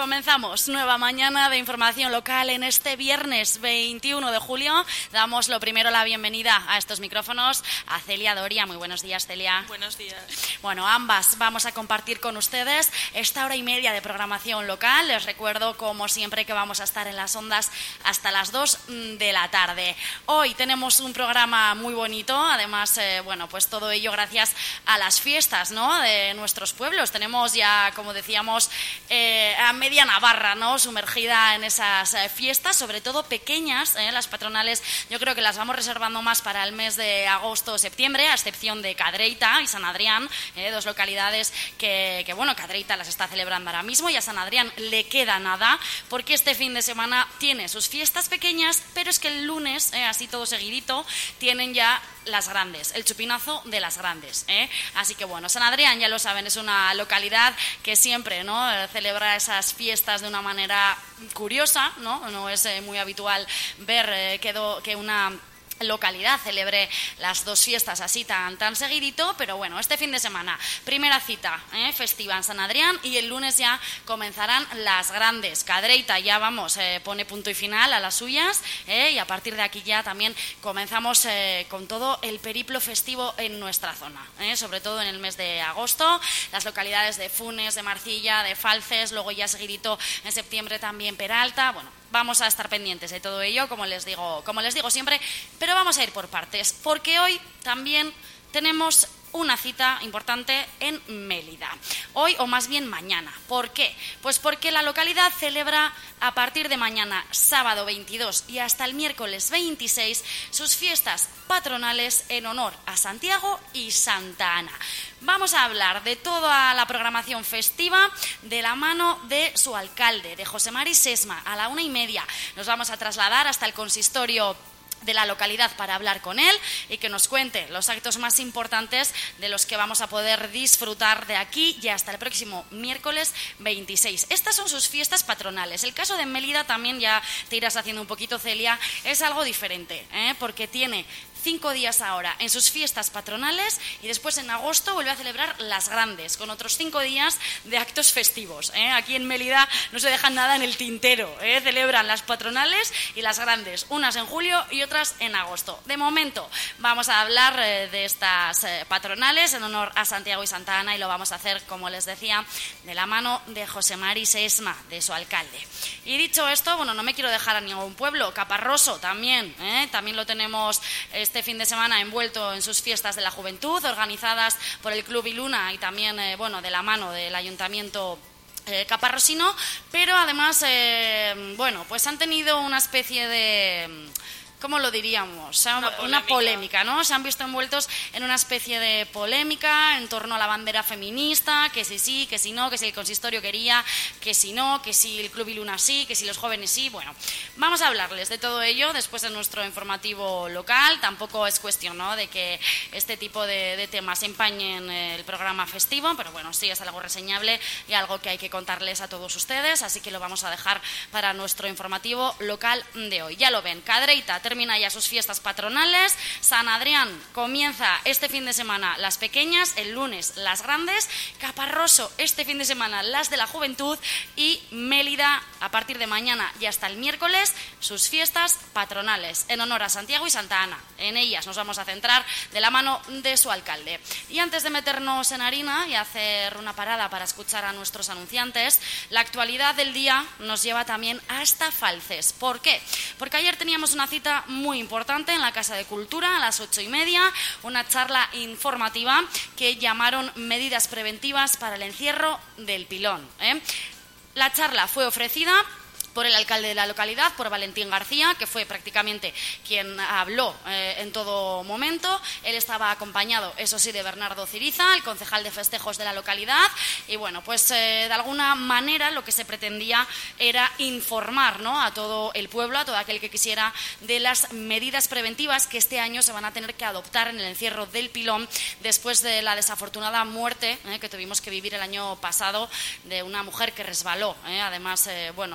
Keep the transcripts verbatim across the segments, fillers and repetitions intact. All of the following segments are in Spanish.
Comenzamos nueva mañana de información local en este viernes veintiuno de julio. Damos lo primero la bienvenida a estos micrófonos a Celia Doria. Muy buenos días, Celia. Buenos días. Bueno, ambas vamos a compartir con ustedes esta hora y media de programación local. Les recuerdo, como siempre, que vamos a estar en las ondas hasta las dos de la tarde. Hoy tenemos un programa muy bonito, además, eh, bueno, pues todo ello gracias a las fiestas, ¿no?, de nuestros pueblos. Tenemos ya, como decíamos, eh, a media Navarra, ¿no?, sumergida en esas eh, fiestas, sobre todo pequeñas, ¿eh? Las patronales yo creo que las vamos reservando más para el mes de agosto o septiembre, a excepción de Cadreita y San Adrián, ¿eh? dos localidades que, que, bueno, Cadreita las está celebrando ahora mismo y a San Adrián le queda nada, porque este fin de semana tiene sus fiestas pequeñas, pero es que el lunes, ¿eh? así todo seguidito, tienen ya las grandes, el chupinazo de las grandes, ¿eh? Así que bueno, San Adrián, ya lo saben, es una localidad que siempre, ¿no?, celebra esas fiestas de una manera curiosa, ¿no? No es eh, muy habitual ver eh, que, do, que una localidad celebre las dos fiestas así tan, tan seguidito, pero bueno, este fin de semana, primera cita ¿eh? festiva en San Adrián, y el lunes ya comenzarán las grandes. Cadreita ya, vamos, eh, pone punto y final a las suyas, ¿eh? y a partir de aquí ya también comenzamos eh, con todo el periplo festivo en nuestra zona, ¿eh? sobre todo en el mes de agosto, las localidades de Funes, de Marcilla, de Falces, luego ya seguidito en septiembre también Peralta. Bueno, vamos a estar pendientes de todo ello, como les digo, como les digo siempre, pero vamos a ir por partes, porque hoy también tenemos una cita importante en Mélida. Hoy, o más bien mañana. ¿Por qué? Pues porque la localidad celebra a partir de mañana, sábado veintidós, y hasta el miércoles veintiséis, sus fiestas patronales en honor a Santiago y Santa Ana. Vamos a hablar de toda la programación festiva de la mano de su alcalde, de José Mari Sesma. A la una y media nos vamos a trasladar hasta el consistorio de la localidad para hablar con él y que nos cuente los actos más importantes de los que vamos a poder disfrutar de aquí y hasta el próximo miércoles veintiséis. Estas son sus fiestas patronales. El caso de Mélida también, ya te irás haciendo un poquito, Celia, es algo diferente, ¿eh? porque tiene cinco días ahora en sus fiestas patronales y después en agosto vuelve a celebrar las grandes, con otros cinco días de actos festivos. ¿eh? Aquí en Mélida no se dejan nada en el tintero, ¿eh? celebran las patronales y las grandes, unas en julio y otras en agosto. De momento vamos a hablar eh, de estas eh, patronales en honor a Santiago y Santa Ana, y lo vamos a hacer, como les decía, de la mano de José Mari Sesma, de su alcalde. Y dicho esto, bueno, no me quiero dejar a ningún pueblo. Caparroso también, ¿eh? también lo tenemos este fin de semana envuelto en sus fiestas de la juventud, organizadas por el Club Iluna y también, eh, bueno, de la mano del Ayuntamiento eh, caparrosino, pero además, eh, bueno, pues han tenido una especie de... ¿cómo lo diríamos? Una polémica. una polémica, ¿no? Se han visto envueltos en una especie de polémica en torno a la bandera feminista, que si sí, que si no, que si el consistorio quería, que si no, que si el Club Iluna sí, que si los jóvenes sí. Bueno, vamos a hablarles de todo ello después de nuestro informativo local. Tampoco es cuestión, ¿no?, de que este tipo de, de temas empañen el programa festivo, pero bueno, sí es algo reseñable y algo que hay que contarles a todos ustedes, así que lo vamos a dejar para nuestro informativo local de hoy. Ya lo ven, Cadreita termina ya sus fiestas patronales, San Adrián comienza este fin de semana las pequeñas, el lunes las grandes, Caparroso este fin de semana las de la juventud, y Mélida a partir de mañana y hasta el miércoles sus fiestas patronales en honor a Santiago y Santa Ana. En ellas nos vamos a centrar de la mano de su alcalde. Y antes de meternos en harina y hacer una parada para escuchar a nuestros anunciantes, la actualidad del día nos lleva también hasta Falces. ¿Por qué? Porque ayer teníamos una cita muy importante en la Casa de Cultura a las ocho y media, una charla informativa que llamaron medidas preventivas para el encierro del pilón. ¿eh? La charla fue ofrecida por el alcalde de la localidad, por Valentín García, que fue prácticamente quien habló eh, en todo momento. Él estaba acompañado, eso sí, de Bernardo Ciriza, el concejal de festejos de la localidad, y bueno, pues eh, de alguna manera lo que se pretendía era informar, ¿no?, a todo el pueblo, a todo aquel que quisiera, de las medidas preventivas que este año se van a tener que adoptar en el encierro del pilón después de la desafortunada muerte eh, que tuvimos que vivir el año pasado de una mujer que resbaló, eh, además, eh, bueno, no durante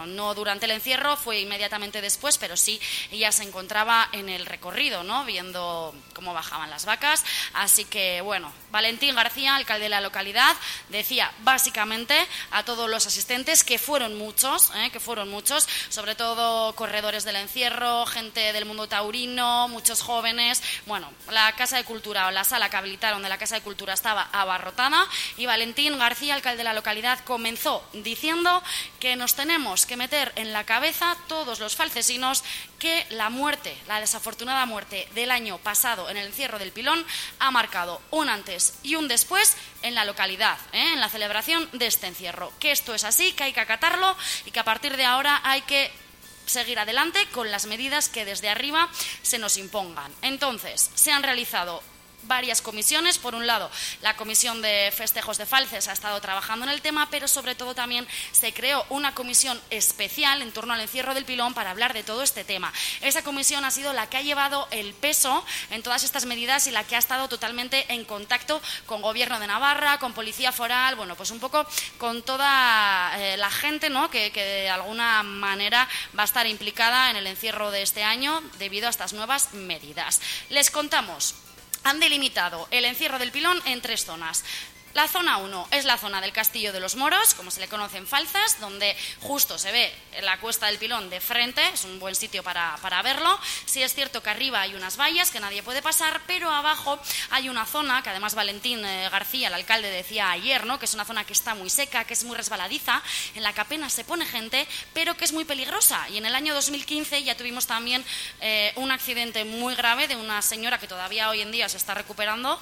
durante el encierro, fue inmediatamente después, pero sí, ella se encontraba en el recorrido, ¿no? Viendo cómo bajaban las vacas. Así que, bueno, Valentín García, alcalde de la localidad, decía básicamente a todos los asistentes, que fueron muchos, ¿eh? que fueron muchos, sobre todo corredores del encierro, gente del mundo taurino, muchos jóvenes. Bueno, la Casa de Cultura o la sala que habilitaron de la Casa de Cultura estaba abarrotada, y Valentín García, alcalde de la localidad, comenzó diciendo que nos tenemos que meter en la cabeza todos los falcesinos que la muerte, la desafortunada muerte del año pasado en el encierro del Pilón, ha marcado un antes y un después en la localidad, ¿eh? en la celebración de este encierro. Que esto es así, que hay que acatarlo y que a partir de ahora hay que seguir adelante con las medidas que desde arriba se nos impongan. Entonces, se han realizado varias comisiones. Por un lado, la Comisión de Festejos de Falces ha estado trabajando en el tema, pero sobre todo también se creó una comisión especial en torno al encierro del Pilón para hablar de todo este tema. Esa comisión ha sido la que ha llevado el peso en todas estas medidas y la que ha estado totalmente en contacto con Gobierno de Navarra, con Policía Foral, bueno, pues un poco con toda eh, la gente, ¿no?, que, que de alguna manera va a estar implicada en el encierro de este año debido a estas nuevas medidas. Les contamos. Han delimitado el encierro del Pilón en tres zonas. La zona uno es la zona del Castillo de los Moros, como se le conoce en Falces, donde justo se ve la cuesta del Pilón de frente, es un buen sitio para, para verlo. Sí es cierto que arriba hay unas vallas que nadie puede pasar, pero abajo hay una zona que además Valentín eh, García, el alcalde, decía ayer, ¿no?, que es una zona que está muy seca, que es muy resbaladiza, en la que apenas se pone gente, pero que es muy peligrosa. Y en el año dos mil quince ya tuvimos también eh, un accidente muy grave de una señora que todavía hoy en día se está recuperando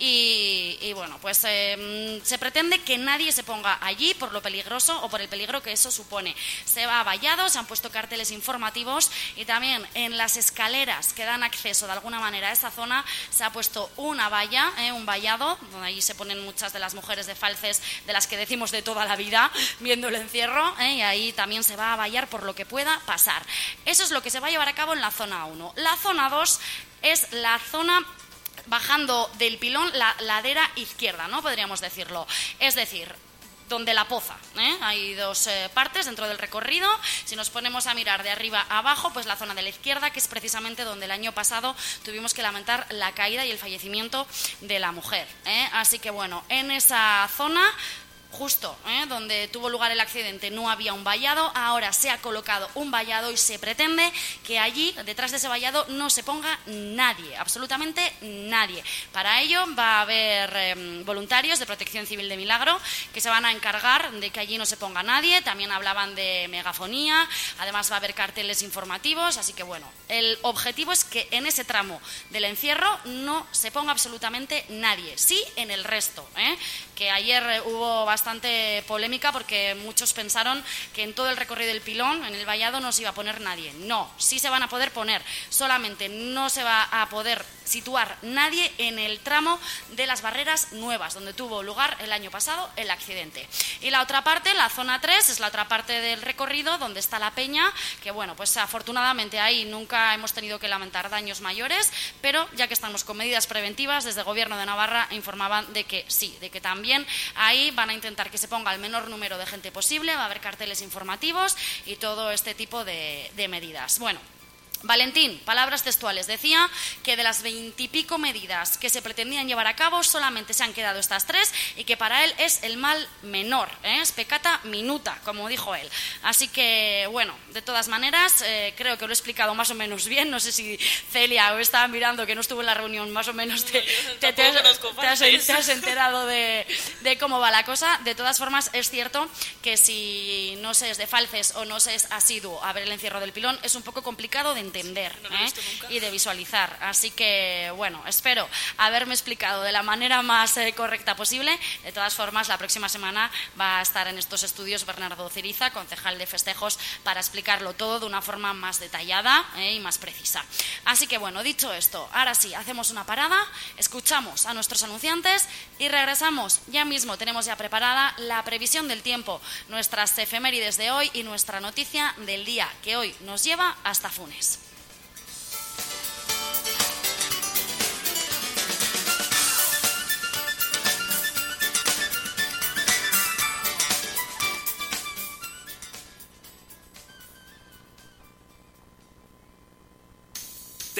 y, y bueno, pues... Eh, se pretende que nadie se ponga allí por lo peligroso o por el peligro que eso supone. Se va vallado, se han puesto carteles informativos y también en las escaleras que dan acceso de alguna manera a esa zona se ha puesto una valla, eh, un vallado, donde allí se ponen muchas de las mujeres de Falces, de las que decimos de toda la vida, viendo el encierro, eh, y ahí también se va a vallar por lo que pueda pasar. Eso es lo que se va a llevar a cabo en la zona uno. La zona dos es la zona bajando del Pilón, la ladera izquierda, ¿no?, podríamos decirlo. Es decir, donde la Poza, ¿eh? Hay dos eh, partes dentro del recorrido. Si nos ponemos a mirar de arriba a abajo, pues la zona de la izquierda, que es precisamente donde el año pasado tuvimos que lamentar la caída y el fallecimiento de la mujer, ¿eh? Así que bueno, en esa zona... Justo ¿eh? donde tuvo lugar el accidente no había un vallado, ahora se ha colocado un vallado y se pretende que allí, detrás de ese vallado, no se ponga nadie, absolutamente nadie. Para ello va a haber eh, voluntarios de Protección Civil de Milagro que se van a encargar de que allí no se ponga nadie. También hablaban de megafonía, además va a haber carteles informativos, así que bueno, el objetivo es que en ese tramo del encierro no se ponga absolutamente nadie, sí en el resto, ¿eh? que ayer hubo bastante bastante polémica porque muchos pensaron que en todo el recorrido del Pilón, en el vallado, no se iba a poner nadie. No, sí se van a poder poner, solamente no se va a poder situar nadie en el tramo de las barreras nuevas, donde tuvo lugar el año pasado el accidente. Y la otra parte, la zona tres, es la otra parte del recorrido donde está la peña, que bueno, pues afortunadamente ahí nunca hemos tenido que lamentar daños mayores, pero ya que estamos con medidas preventivas, desde el Gobierno de Navarra informaban de que sí, de que también ahí van a intentar que se ponga el menor número de gente posible, va a haber carteles informativos y todo este tipo de, de medidas. Bueno, Valentín, palabras textuales, decía que de las veintipico medidas que se pretendían llevar a cabo solamente se han quedado estas tres y que para él es el mal menor, ¿eh? es peccata minuta, como dijo él. Así que, bueno, de todas maneras, eh, creo que lo he explicado más o menos bien. No sé si Celia o estaba mirando que no estuvo en la reunión, más o menos te, te, te, te, has, te has enterado de, de cómo va la cosa. De todas formas, es cierto que si no se es de Falces o no se es asiduo a ver el encierro del Pilón, es un poco complicado de entender. entender no ¿eh? y de visualizar. Así que, bueno, espero haberme explicado de la manera más eh, correcta posible. De todas formas, la próxima semana va a estar en estos estudios Bernardo Ciriza, concejal de festejos, para explicarlo todo de una forma más detallada eh, y más precisa. Así que, bueno, dicho esto, ahora sí, hacemos una parada, escuchamos a nuestros anunciantes y regresamos. Ya mismo tenemos ya preparada la previsión del tiempo, nuestras efemérides de hoy y nuestra noticia del día, que hoy nos lleva hasta Funes.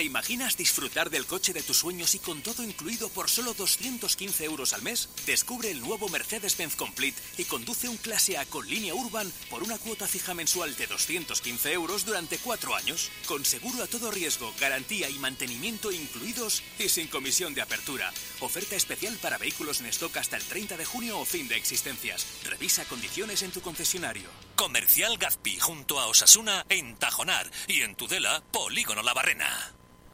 imaginas disfrutar del coche de tus sueños y con todo incluido por solo doscientos quince euros al mes? Descubre el nuevo Mercedes-Benz Complete y conduce un clase A con línea Urban por una cuota fija mensual de doscientos quince euros durante cuatro años, con seguro a todo riesgo, garantía y mantenimiento incluidos y sin comisión de apertura. Oferta especial para vehículos en stock hasta el treinta de junio o fin de existencias. Revisa condiciones en tu concesionario. Comercial Gazpi, junto a Osasuna, en Tajonar, y en Tudela, Polígono La Barrena.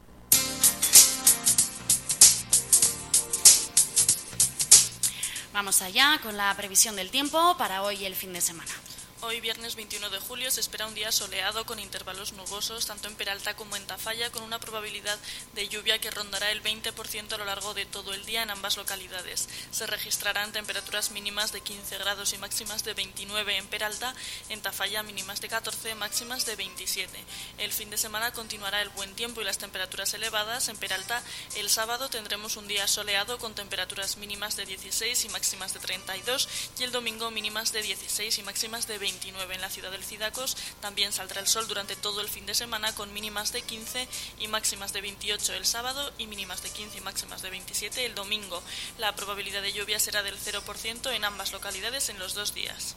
Vamos allá con la previsión del tiempo para hoy y el fin de semana. Hoy, viernes veintiuno de julio, se espera un día soleado con intervalos nubosos, tanto en Peralta como en Tafalla, con una probabilidad de lluvia que rondará el veinte por ciento a lo largo de todo el día en ambas localidades. Se registrarán temperaturas mínimas de quince grados y máximas de veintinueve en Peralta, en Tafalla mínimas de catorce, máximas de veintisiete. El fin de semana continuará el buen tiempo y las temperaturas elevadas. En Peralta, el sábado tendremos un día soleado con temperaturas mínimas de dieciséis y máximas de treinta y dos, y el domingo mínimas de dieciséis y máximas de veintinueve. En la ciudad del Cidacos también saldrá el sol durante todo el fin de semana con mínimas de quince y máximas de veintiocho el sábado y mínimas de quince y máximas de veintisiete el domingo. La probabilidad de lluvia será del cero por ciento en ambas localidades en los dos días.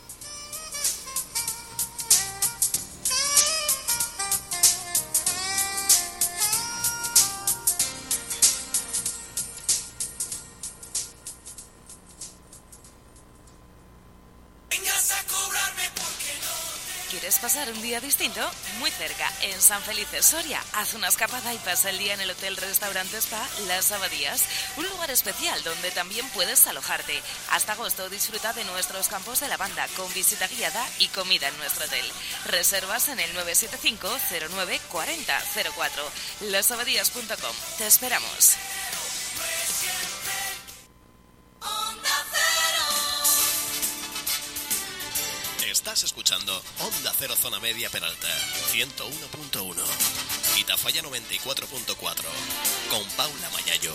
¿Quieres pasar un día distinto? Muy cerca, en San Felices, Soria. Haz una escapada y pasa el día en el Hotel Restaurante Spa Las Abadías, un lugar especial donde también puedes alojarte. Hasta agosto disfruta de nuestros campos de lavanda con visita guiada y comida en nuestro hotel. Reservas en el nueve siete cinco cero nueve cuatro cero cero cuatro. las abadías punto com. Te esperamos. Estás escuchando Onda Cero Zona Media Peralta, ciento uno punto uno. Y Tafalla noventa y cuatro punto cuatro. Con Paula Mayayo.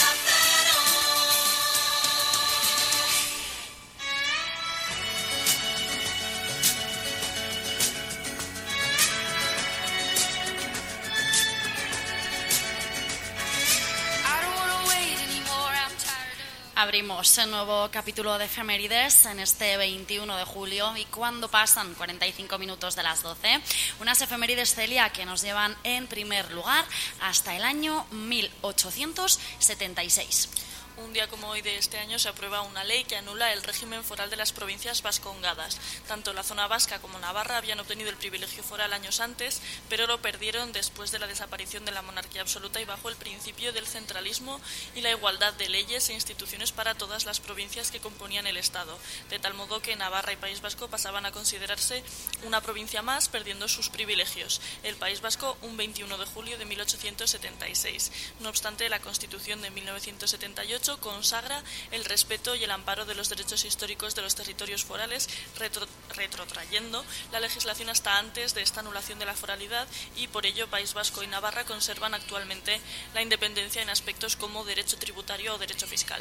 Abrimos el nuevo capítulo de efemérides en este veintiuno de julio y cuando pasan cuarenta y cinco minutos de las doce, unas efemérides, Celia, que nos llevan en primer lugar hasta el año mil ochocientos setenta y seis. Un día como hoy de este año se aprueba una ley que anula el régimen foral de las provincias vascongadas. Tanto la zona vasca como Navarra habían obtenido el privilegio foral años antes, pero lo perdieron después de la desaparición de la monarquía absoluta y bajo el principio del centralismo y la igualdad de leyes e instituciones para todas las provincias que componían el Estado, de tal modo que Navarra y País Vasco pasaban a considerarse una provincia más, perdiendo sus privilegios. El País Vasco, un veintiuno de julio de mil ochocientos setenta y seis. No obstante, la Constitución de mil novecientos setenta y ocho consagra el respeto y el amparo de los derechos históricos de los territorios forales, retro, retrotrayendo la legislación hasta antes de esta anulación de la foralidad, y por ello País Vasco y Navarra conservan actualmente la independencia en aspectos como derecho tributario o derecho fiscal.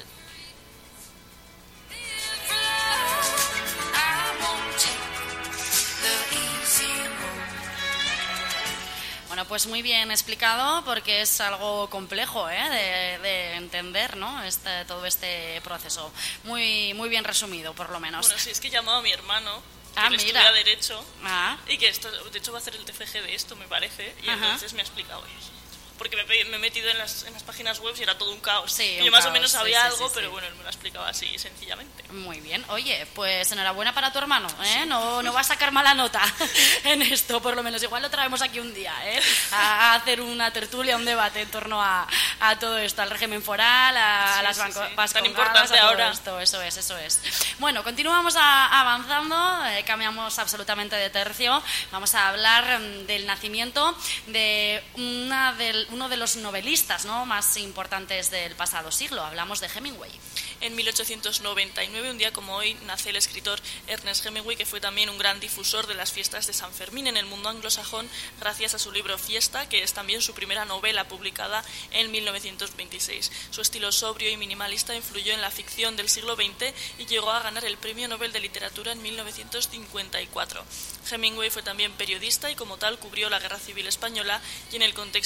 Bueno, pues muy bien explicado, porque es algo complejo, ¿eh? de, de entender, ¿no? Este, todo este proceso. Muy muy bien resumido, por lo menos. Bueno, sí, es que he llamado a mi hermano, que ah, él mira. estudia Derecho, ah. y que esto, de hecho va a hacer el T F G de esto, me parece, y Ajá. entonces me ha explicado eso. Porque me, me he metido en las, en las páginas web y era todo un caos. Sí, y un yo más caos, o menos sí, sabía sí, algo, sí, pero sí. bueno, él me lo ha explicado así, sencillamente. Muy bien. Oye, pues enhorabuena para tu hermano, ¿eh? No, no va a sacar mala nota en esto, por lo menos. Igual lo traemos aquí un día, ¿eh? A hacer una tertulia, un debate en torno a, a todo esto, al régimen foral, a, Sí, a las sí, banco- sí. vascongadas, Tan importante a todo ahora. esto. Eso es, eso es. Bueno, continuamos a- avanzando, eh, cambiamos absolutamente de tercio. Vamos a hablar mm, del nacimiento de, una del, uno de los novelistas, ¿no?, más importantes del pasado siglo. Hablamos de Hemingway. En mil ochocientos noventa y nueve, un día como hoy, nace el escritor Ernest Hemingway, que fue también un gran difusor de las fiestas de San Fermín en el mundo anglosajón gracias a su libro Fiesta, que es también su primera novela publicada en mil novecientos veintiséis. Su estilo sobrio y minimalista influyó en la ficción del siglo veinte y llegó a ganar el Premio Nobel de Literatura en mil novecientos cincuenta y cuatro. Hemingway fue también periodista y como tal cubrió la Guerra Civil Española y en el contexto de la Segunda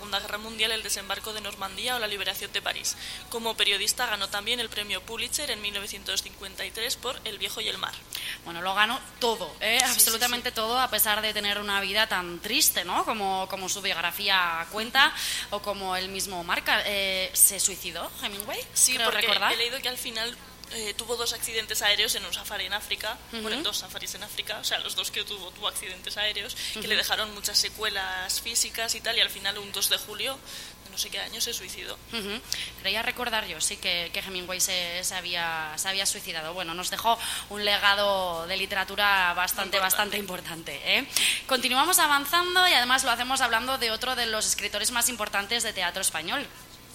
Segunda Guerra Mundial, el desembarco de Normandía o la liberación de París. Como periodista ganó también el premio Pulitzer en mil novecientos cincuenta y tres por El viejo y el mar. Bueno, lo ganó todo, ¿eh? Sí, absolutamente sí, sí. todo, a pesar de tener una vida tan triste, ¿no? Como, como su biografía cuenta o como él mismo marca. Eh, ¿Se suicidó Hemingway? Sí, Creo porque recordar. he leído que al final eh, tuvo dos accidentes aéreos en un safari en África, Uh-huh. bueno, en dos safaris en África, o sea, los dos que tuvo, tuvo accidentes aéreos, Uh-huh. que le dejaron muchas secuelas físicas y tal, y al final un dos de julio de no sé qué año se suicidó. Uh-huh. Creía recordar yo, sí, que, que Hemingway se, se, había, se había suicidado. Bueno, nos dejó un legado de literatura bastante, Importante. bastante importante, ¿eh? Continuamos avanzando y además lo hacemos hablando de otro de los escritores más importantes de teatro español.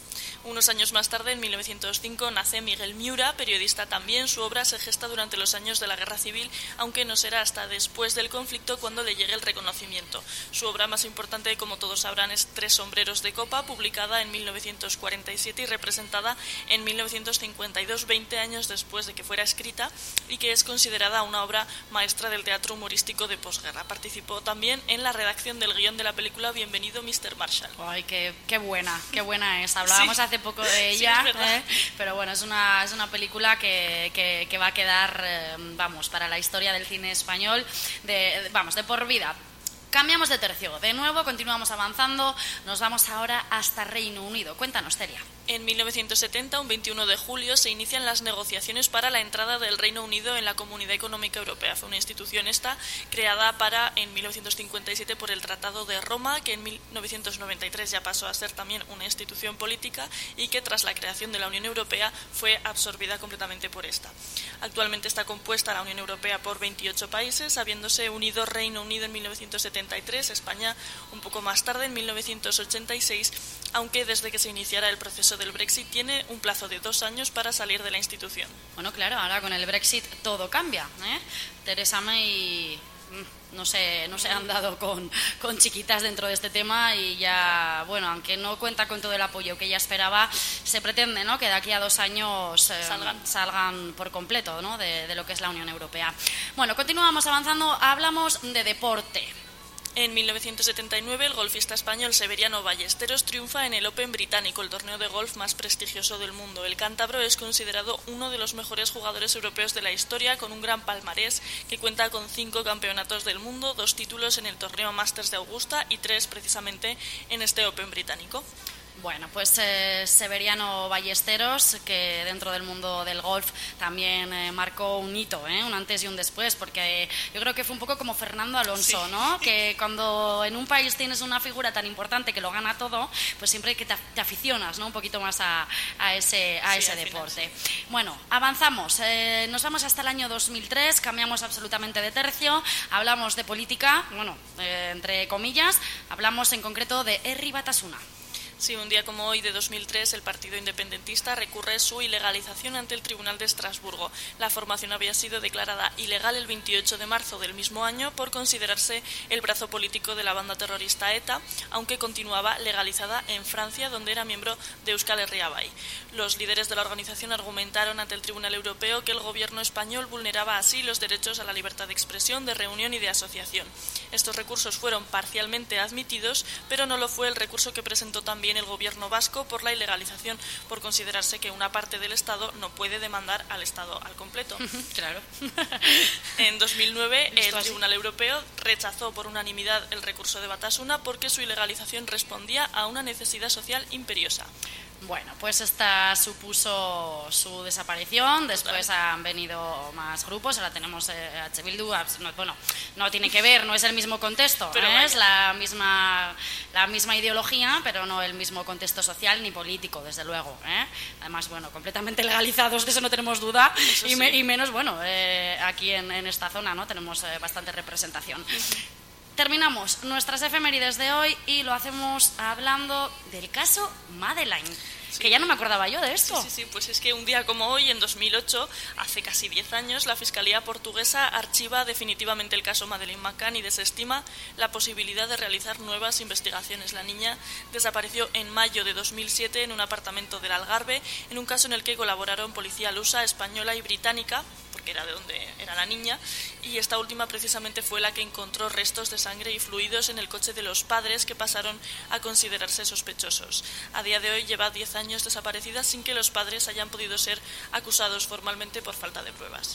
Unos años más tarde, en mil novecientos cinco, nace Miguel Miura, periodista también. Su obra se gesta durante los años de la Guerra Civil, aunque no será hasta después del conflicto cuando le llegue el reconocimiento. Su obra más importante, como todos sabrán, es Tres sombreros de copa, publicada en mil novecientos cuarenta y siete y representada en mil novecientos cincuenta y dos, veinte años después de que fuera escrita, y que es considerada una obra maestra del teatro humorístico de posguerra. Participó también en la redacción del guión de la película Bienvenido mister Marshall. Ay, qué, qué buena, qué buena es. Hablábamos Sí. hace poco de Sí, ella, es verdad. ¿eh? Pero bueno, es una, es una película que, que, que va a quedar, eh, vamos, para la historia del cine español, de, vamos, de por vida. Cambiamos de tercio. De nuevo, continuamos avanzando. Nos vamos ahora hasta Reino Unido. Cuéntanos, Celia. En mil novecientos setenta, un veintiuno de julio, se inician las negociaciones para la entrada del Reino Unido en la Comunidad Económica Europea. Fue una institución esta creada para en mil novecientos cincuenta y siete por el Tratado de Roma, que en mil novecientos noventa y tres ya pasó a ser también una institución política y que tras la creación de la Unión Europea fue absorbida completamente por esta. Actualmente está compuesta la Unión Europea por veintiocho países, habiéndose unido Reino Unido en mil novecientos setenta y tres, España un poco más tarde, en mil novecientos ochenta y seis, aunque desde que se iniciara el proceso del Brexit tiene un plazo de dos años para salir de la institución. Bueno, claro, ahora con el Brexit todo cambia, ¿eh? Teresa May no sé, no se han dado con, con chiquitas dentro de este tema y ya, bueno, aunque no cuenta con todo el apoyo que ella esperaba, se pretende, ¿no?, que de aquí a dos años eh, Salgan. salgan por completo, ¿no?, de, de lo que es la Unión Europea. Bueno, continuamos avanzando, hablamos de deporte. En mil novecientos setenta y nueve, el golfista español Severiano Ballesteros triunfa en el Open británico, el torneo de golf más prestigioso del mundo. El cántabro es considerado uno de los mejores jugadores europeos de la historia, con un gran palmarés que cuenta con cinco campeonatos del mundo, dos títulos en el torneo Masters de Augusta y tres precisamente en este Open británico. Bueno, pues eh, Severiano Ballesteros, que dentro del mundo del golf también eh, marcó un hito, ¿eh? Un antes y un después, porque yo creo que fue un poco como Fernando Alonso, Sí. ¿no? Que cuando en un país tienes una figura tan importante que lo gana todo, pues siempre que te, te aficionas, ¿no?, un poquito más a, a ese, a Sí, ese al final, deporte. Bueno, avanzamos, eh, nos vamos hasta el año dos mil tres, cambiamos absolutamente de tercio, hablamos de política, bueno, eh, entre comillas, hablamos en concreto de Herri Batasuna. Sí, un día como hoy de dos mil tres, el partido independentista recurre su ilegalización ante el Tribunal de Estrasburgo. La formación había sido declarada ilegal el veintiocho de marzo del mismo año por considerarse el brazo político de la banda terrorista ETA, aunque continuaba legalizada en Francia, donde era miembro de Euskal Herria Bai. Los líderes de la organización argumentaron ante el Tribunal Europeo que el gobierno español vulneraba así los derechos a la libertad de expresión, de reunión y de asociación. Estos recursos fueron parcialmente admitidos, pero no lo fue el recurso que presentó también el gobierno vasco por la ilegalización, por considerarse que una parte del Estado no puede demandar al Estado al completo. Claro. En dos mil nueve, el Esto así. Tribunal Europeo rechazó por unanimidad el recurso de Batasuna porque su ilegalización respondía a una necesidad social imperiosa. Bueno, pues esta supuso su desaparición, después Total. han venido más grupos, ahora tenemos eh, H. Bildu, no, bueno, no tiene que ver, no es el mismo contexto, Pero ¿eh? vaya. Es la misma, la misma ideología, pero no el mismo contexto social ni político, desde luego, ¿eh? Además, bueno, completamente legalizados, de eso no tenemos duda, Eso y, me- sí. y menos, bueno, eh, aquí en, en esta zona, ¿no?, tenemos eh, bastante representación. Terminamos nuestras efemérides de hoy y lo hacemos hablando del caso Madeleine. Sí. Que ya no me acordaba yo de esto. Sí, sí, sí, pues es que un día como hoy, en dos mil ocho, hace casi diez años, la Fiscalía portuguesa archiva definitivamente el caso Madeleine McCann y desestima la posibilidad de realizar nuevas investigaciones. La niña desapareció en mayo de dos mil siete en un apartamento del Algarve, en un caso en el que colaboraron policía lusa, española y británica, porque era de donde era la niña, y esta última precisamente fue la que encontró restos de sangre y fluidos en el coche de los padres, que pasaron a considerarse sospechosos. A día de hoy lleva diez años desaparecida sin que los padres hayan podido ser acusados formalmente por falta de pruebas.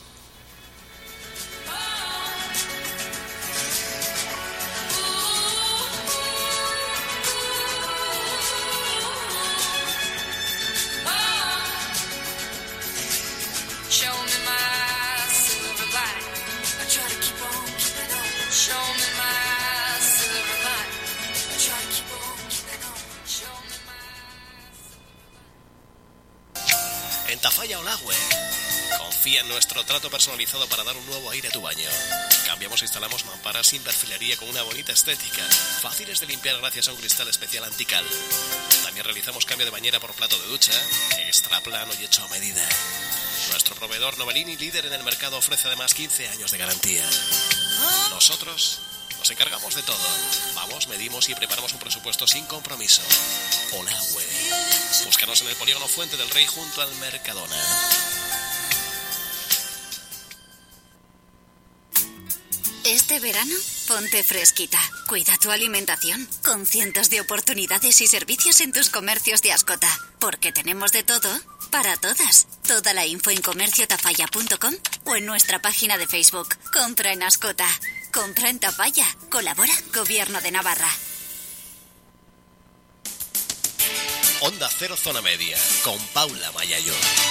En Tafalla Olagüe, confía en nuestro trato personalizado para dar un nuevo aire a tu baño. Cambiamos e instalamos mamparas sin perfilería con una bonita estética, fáciles de limpiar gracias a un cristal especial antical. También realizamos cambio de bañera por plato de ducha, extra plano y hecho a medida. Nuestro proveedor Novellini, líder en el mercado, ofrece además quince años de garantía. Nosotros nos encargamos de todo. Vamos, medimos y preparamos un presupuesto sin compromiso. Olagüe. Búscanos en el polígono Fuente del Rey junto al Mercadona. Este verano, ponte fresquita. Cuida tu alimentación con cientos de oportunidades y servicios en tus comercios de Ascota. Porque tenemos de todo para todas. Toda la info en comercio tafalla punto com o en nuestra página de Facebook. Compra en Ascota. Compra en Tafalla. Colabora Gobierno de Navarra. Onda Cero Zona Media, con Paula Mayayo.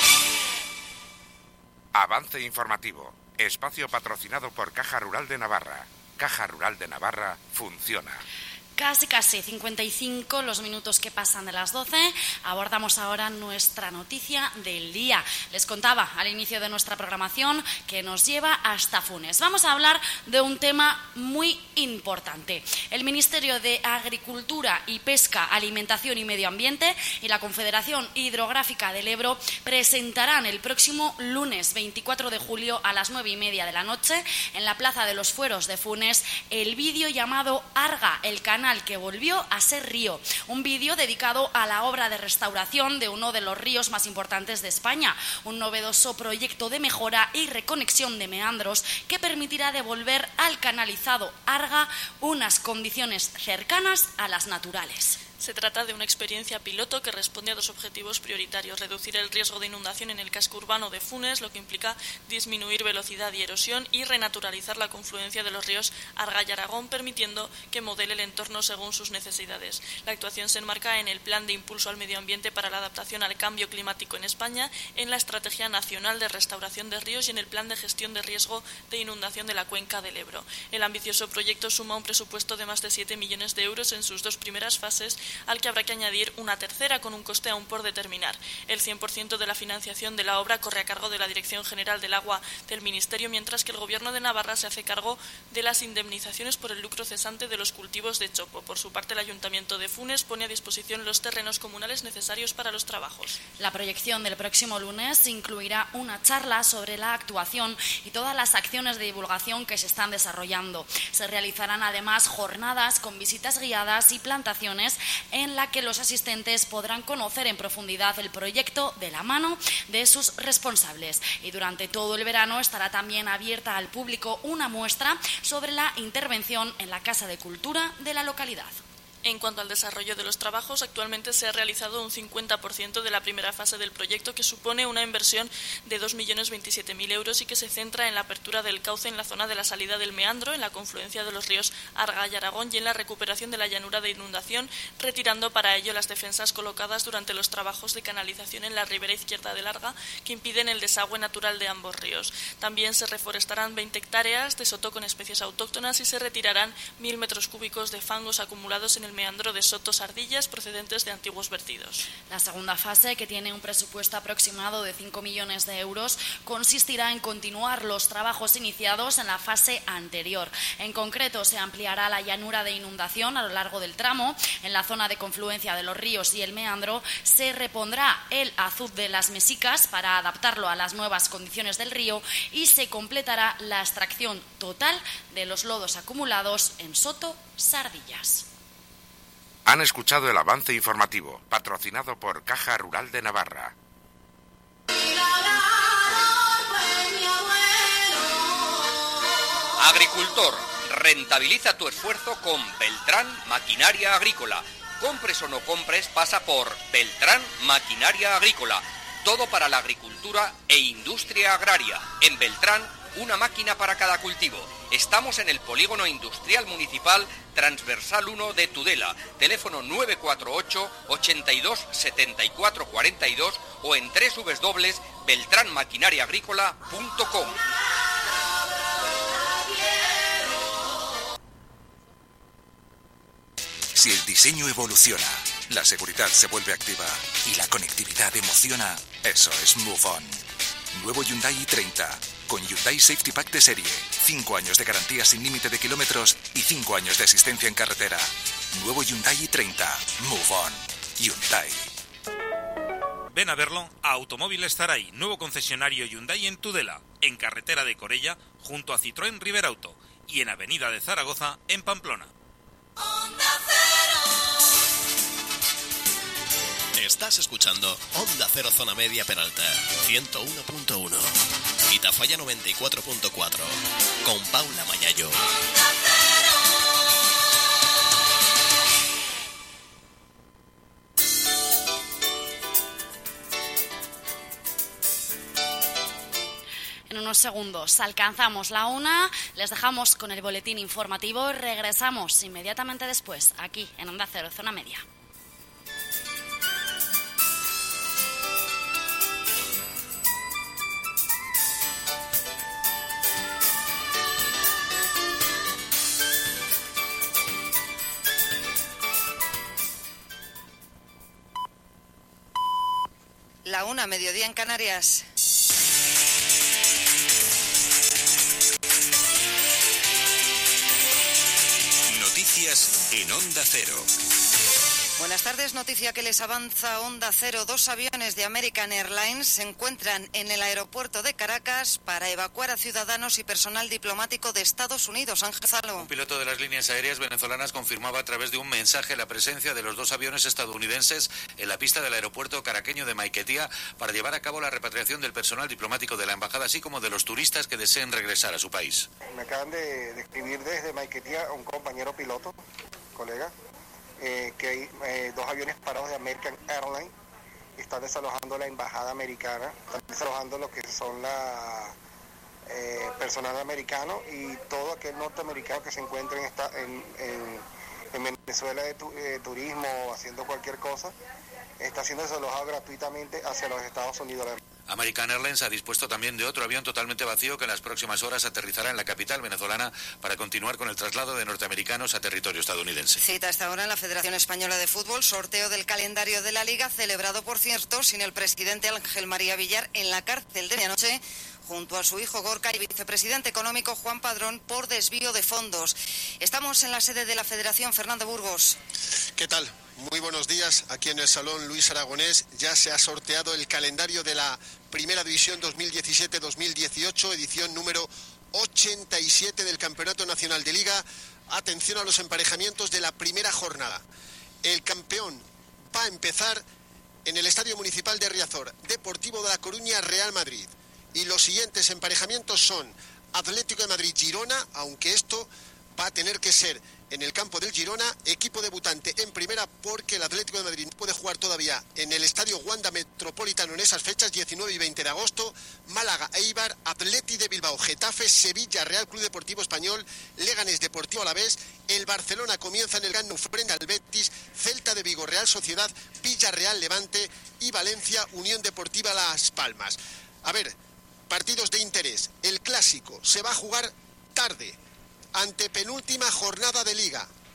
Avance informativo. Espacio patrocinado por Caja Rural de Navarra. Caja Rural de Navarra funciona. Casi, casi cincuenta y cinco los minutos que pasan de las doce. Abordamos ahora nuestra noticia del día. Les contaba al inicio de nuestra programación que nos lleva hasta Funes. Vamos a hablar de un tema muy importante. El Ministerio de Agricultura y Pesca, Alimentación y Medio Ambiente y la Confederación Hidrográfica del Ebro presentarán el próximo lunes veinticuatro de julio a las nueve y media de la noche en la Plaza de los Fueros de Funes el vídeo llamado Arga, el canal que volvió a ser río, un vídeo dedicado a la obra de restauración de uno de los ríos más importantes de España, un novedoso proyecto de mejora y reconexión de meandros que permitirá devolver al canalizado Arga unas condiciones cercanas a las naturales. Se trata de una experiencia piloto que responde a dos objetivos prioritarios: reducir el riesgo de inundación en el casco urbano de Funes, lo que implica disminuir velocidad y erosión, y renaturalizar la confluencia de los ríos Arga y Aragón, permitiendo que modele el entorno según sus necesidades. La actuación se enmarca en el Plan de Impulso al Medio Ambiente para la Adaptación al Cambio Climático en España, en la Estrategia Nacional de Restauración de Ríos y en el Plan de Gestión de Riesgo de Inundación de la Cuenca del Ebro. El ambicioso proyecto suma un presupuesto de más de siete millones de euros en sus dos primeras fases, al que habrá que añadir una tercera con un coste aún por determinar. El cien por ciento de la financiación de la obra corre a cargo de la Dirección General del Agua del Ministerio, mientras que el Gobierno de Navarra se hace cargo de las indemnizaciones por el lucro cesante de los cultivos de chopo. Por su parte, el Ayuntamiento de Funes pone a disposición los terrenos comunales necesarios para los trabajos. La proyección del próximo lunes incluirá una charla sobre la actuación y todas las acciones de divulgación que se están desarrollando. Se realizarán además jornadas con visitas guiadas y plantaciones en la que los asistentes podrán conocer en profundidad el proyecto de la mano de sus responsables. Y durante todo el verano estará también abierta al público una muestra sobre la intervención en la Casa de Cultura de la localidad. En cuanto al desarrollo de los trabajos, actualmente se ha realizado un cincuenta por ciento de la primera fase del proyecto, que supone una inversión de dos millones veintisiete mil euros y que se centra en la apertura del cauce en la zona de la salida del meandro, en la confluencia de los ríos Arga y Aragón y en la recuperación de la llanura de inundación, retirando para ello las defensas colocadas durante los trabajos de canalización en la ribera izquierda del Arga, que impiden el desagüe natural de ambos ríos. También se reforestarán veinte hectáreas de soto con especies autóctonas y se retirarán mil metros cúbicos de fangos acumulados en el meandro de Soto Sardillas procedentes de antiguos vertidos. La segunda fase, que tiene un presupuesto aproximado de cinco millones de euros, consistirá en continuar los trabajos iniciados en la fase anterior. En concreto, se ampliará la llanura de inundación a lo largo del tramo. En la zona de confluencia de los ríos y el meandro se repondrá el azud de las mesicas para adaptarlo a las nuevas condiciones del río y se completará la extracción total de los lodos acumulados en Soto Sardillas. Han escuchado el avance informativo, patrocinado por Caja Rural de Navarra. Agricultor, rentabiliza tu esfuerzo con Beltrán Maquinaria Agrícola. Compres o no compres, pasa por Beltrán Maquinaria Agrícola. Todo para la agricultura e industria agraria. En Beltrán, una máquina para cada cultivo. Estamos en el Polígono Industrial Municipal Transversal uno de Tudela. Teléfono nueve cuatro ocho, ochenta y dos, setenta y cuatro cuarenta y dos o en doble u doble u doble u punto beltrán maquinaria agrícola punto com. Si el diseño evoluciona, la seguridad se vuelve activa y la conectividad emociona, eso es Move On. Nuevo Hyundai i treinta, con Hyundai Safety Pack de serie, cinco años de garantía sin límite de kilómetros y cinco años de asistencia en carretera. Nuevo Hyundai i treinta, Move On. Hyundai. Ven a verlo a Automóvil Estaray, nuevo concesionario Hyundai en Tudela, en carretera de Corella, junto a Citroën River Auto, y en Avenida de Zaragoza, en Pamplona. Estás escuchando Onda Cero Zona Media Peralta, ciento uno punto uno. Y Tafalla noventa y cuatro punto cuatro, con Paula Mayayo. En unos segundos alcanzamos la una, les dejamos con el boletín informativo, regresamos inmediatamente después, aquí en Onda Cero Zona Media. La una, mediodía en Canarias. Noticias en Onda Cero. Buenas tardes, noticia que les avanza Onda Cero. Dos aviones de American Airlines se encuentran en el aeropuerto de Caracas para evacuar a ciudadanos y personal diplomático de Estados Unidos. Ángel Zalo. Un piloto de las líneas aéreas venezolanas confirmaba a través de un mensaje la presencia de los dos aviones estadounidenses en la pista del aeropuerto caraqueño de Maiquetía para llevar a cabo la repatriación del personal diplomático de la embajada, así como de los turistas que deseen regresar a su país. Me acaban de, de escribir desde Maiquetía un compañero piloto, colega, Eh, que hay eh, dos aviones parados de American Airlines, están desalojando la embajada americana, están desalojando lo que son la eh, personal americano y todo aquel norteamericano que se encuentre en, esta, en, en, en Venezuela de tu, eh, turismo o haciendo cualquier cosa, está siendo desalojado gratuitamente hacia los Estados Unidos. American Airlines ha dispuesto también de otro avión totalmente vacío que en las próximas horas aterrizará en la capital venezolana para continuar con el traslado de norteamericanos a territorio estadounidense. Cita hasta ahora en la Federación Española de Fútbol, sorteo del calendario de la Liga, celebrado, por cierto, sin el presidente Ángel María Villar en la cárcel de anoche, junto a su hijo Gorka y vicepresidente económico Juan Padrón por desvío de fondos. Estamos en la sede de la Federación. Fernando Burgos. ¿Qué tal? Muy buenos días. Aquí en el Salón Luis Aragonés ya se ha sorteado el calendario de la Primera División dos mil diecisiete dos mil dieciocho, edición número ochenta y siete del Campeonato Nacional de Liga. Atención a los emparejamientos de la primera jornada. El campeón va a empezar en el Estadio Municipal de Riazor, Deportivo de La Coruña, Real Madrid. Y los siguientes emparejamientos son Atlético de Madrid-Girona, aunque esto va a tener que ser en el campo del Girona, equipo debutante en primera porque el Atlético de Madrid no puede jugar todavía en el Estadio Wanda Metropolitano en esas fechas, diecinueve y veinte de agosto, Málaga, Eibar, Atleti de Bilbao, Getafe, Sevilla, Real Club Deportivo Español, Leganés, Deportivo Alavés, el Barcelona comienza en el Camp Nou frente al Betis, Celta de Vigo, Real Sociedad, Villarreal, Levante y Valencia, Unión Deportiva Las Palmas. A ver, partidos de interés. El Clásico se va a jugar tarde, ante penúltima jornada de Liga.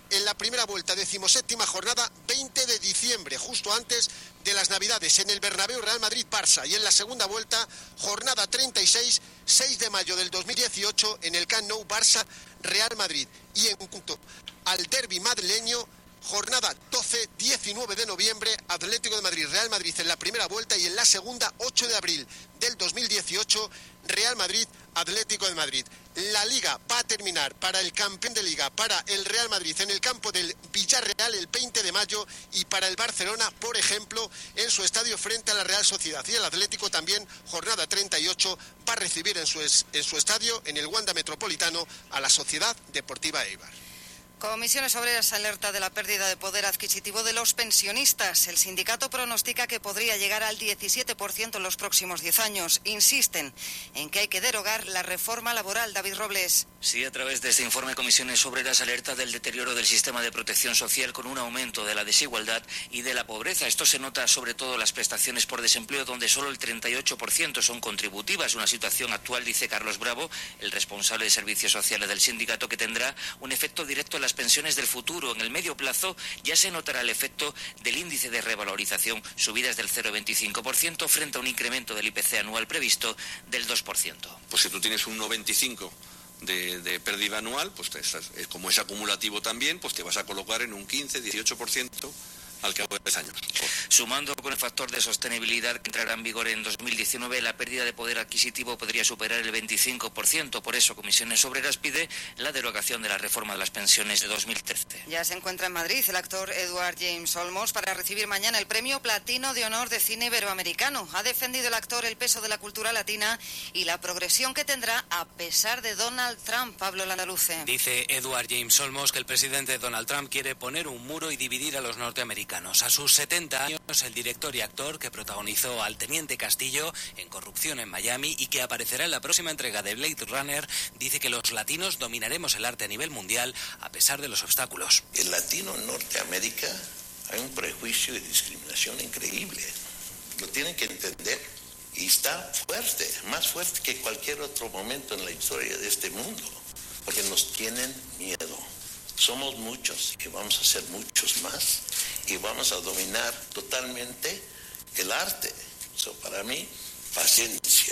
en la primera vuelta, decimoséptima jornada, veinte de diciembre, justo antes de las Navidades, en el Bernabéu, Real Madrid-Barça, y en la segunda vuelta, jornada treinta y seis, seis de mayo del dos mil dieciocho, en el Camp Nou, Barça-Real Madrid. Y en cuanto al derbi madrileño, jornada doce, diecinueve de noviembre, Atlético de Madrid, Real Madrid en la primera vuelta, y en la segunda, ocho de abril del dos mil dieciocho, Real Madrid, Atlético de Madrid. La Liga va a terminar para el campeón de Liga, para el Real Madrid, en el campo del Villarreal el veinte de mayo, y para el Barcelona, por ejemplo, en su estadio frente a la Real Sociedad. Y el Atlético también, jornada treinta y ocho, va a recibir en su, en su estadio, en el Wanda Metropolitano, a la Sociedad Deportiva Eibar. Comisiones Obreras alerta de la pérdida de poder adquisitivo de los pensionistas. El sindicato pronostica que podría llegar al diecisiete por ciento en los próximos diez años. Insisten en que hay que derogar la reforma laboral. David Robles. Sí, a través de este informe, Comisiones Obreras alerta del deterioro del sistema de protección social con un aumento de la desigualdad y de la pobreza. Esto se nota sobre todo en las prestaciones por desempleo, donde solo el treinta y ocho por ciento son contributivas. Una situación actual, dice Carlos Bravo, el responsable de Servicios Sociales del sindicato, que tendrá un efecto directo en las pensiones del futuro. En el medio plazo ya se notará el efecto del índice de revalorización, subidas del cero coma veinticinco por ciento frente a un incremento del I P C anual previsto del dos por ciento. Pues si tú tienes un noventa y cinco de, de pérdida anual, pues te estás, como es acumulativo también, pues te vas a colocar en un quince, dieciocho por ciento al cabo de tres años. Sumando con el factor de sostenibilidad que entrará en vigor en dos mil diecinueve, la pérdida de poder adquisitivo podría superar el veinticinco por ciento. Por eso, Comisiones Obreras pide la derogación de la reforma de las pensiones de dos mil trece. Ya se encuentra en Madrid el actor Edward James Olmos para recibir mañana el Premio Platino de Honor de Cine Iberoamericano. Ha defendido el actor el peso de la cultura latina y la progresión que tendrá a pesar de Donald Trump. Pablo Landaluce. Dice Edward James Olmos que el presidente Donald Trump quiere poner un muro y dividir a los norteamericanos. A sus setenta años, el director y actor que protagonizó al Teniente Castillo en Corrupción en Miami y que aparecerá en la próxima entrega de Blade Runner, dice que los latinos dominaremos el arte a nivel mundial a pesar de los obstáculos. El latino en Norteamérica hay un prejuicio y discriminación increíble. Lo tienen que entender y está fuerte, más fuerte que cualquier otro momento en la historia de este mundo, porque nos tienen miedo. Somos muchos y vamos a ser muchos más y vamos a dominar totalmente el arte. So, para mí, paciencia.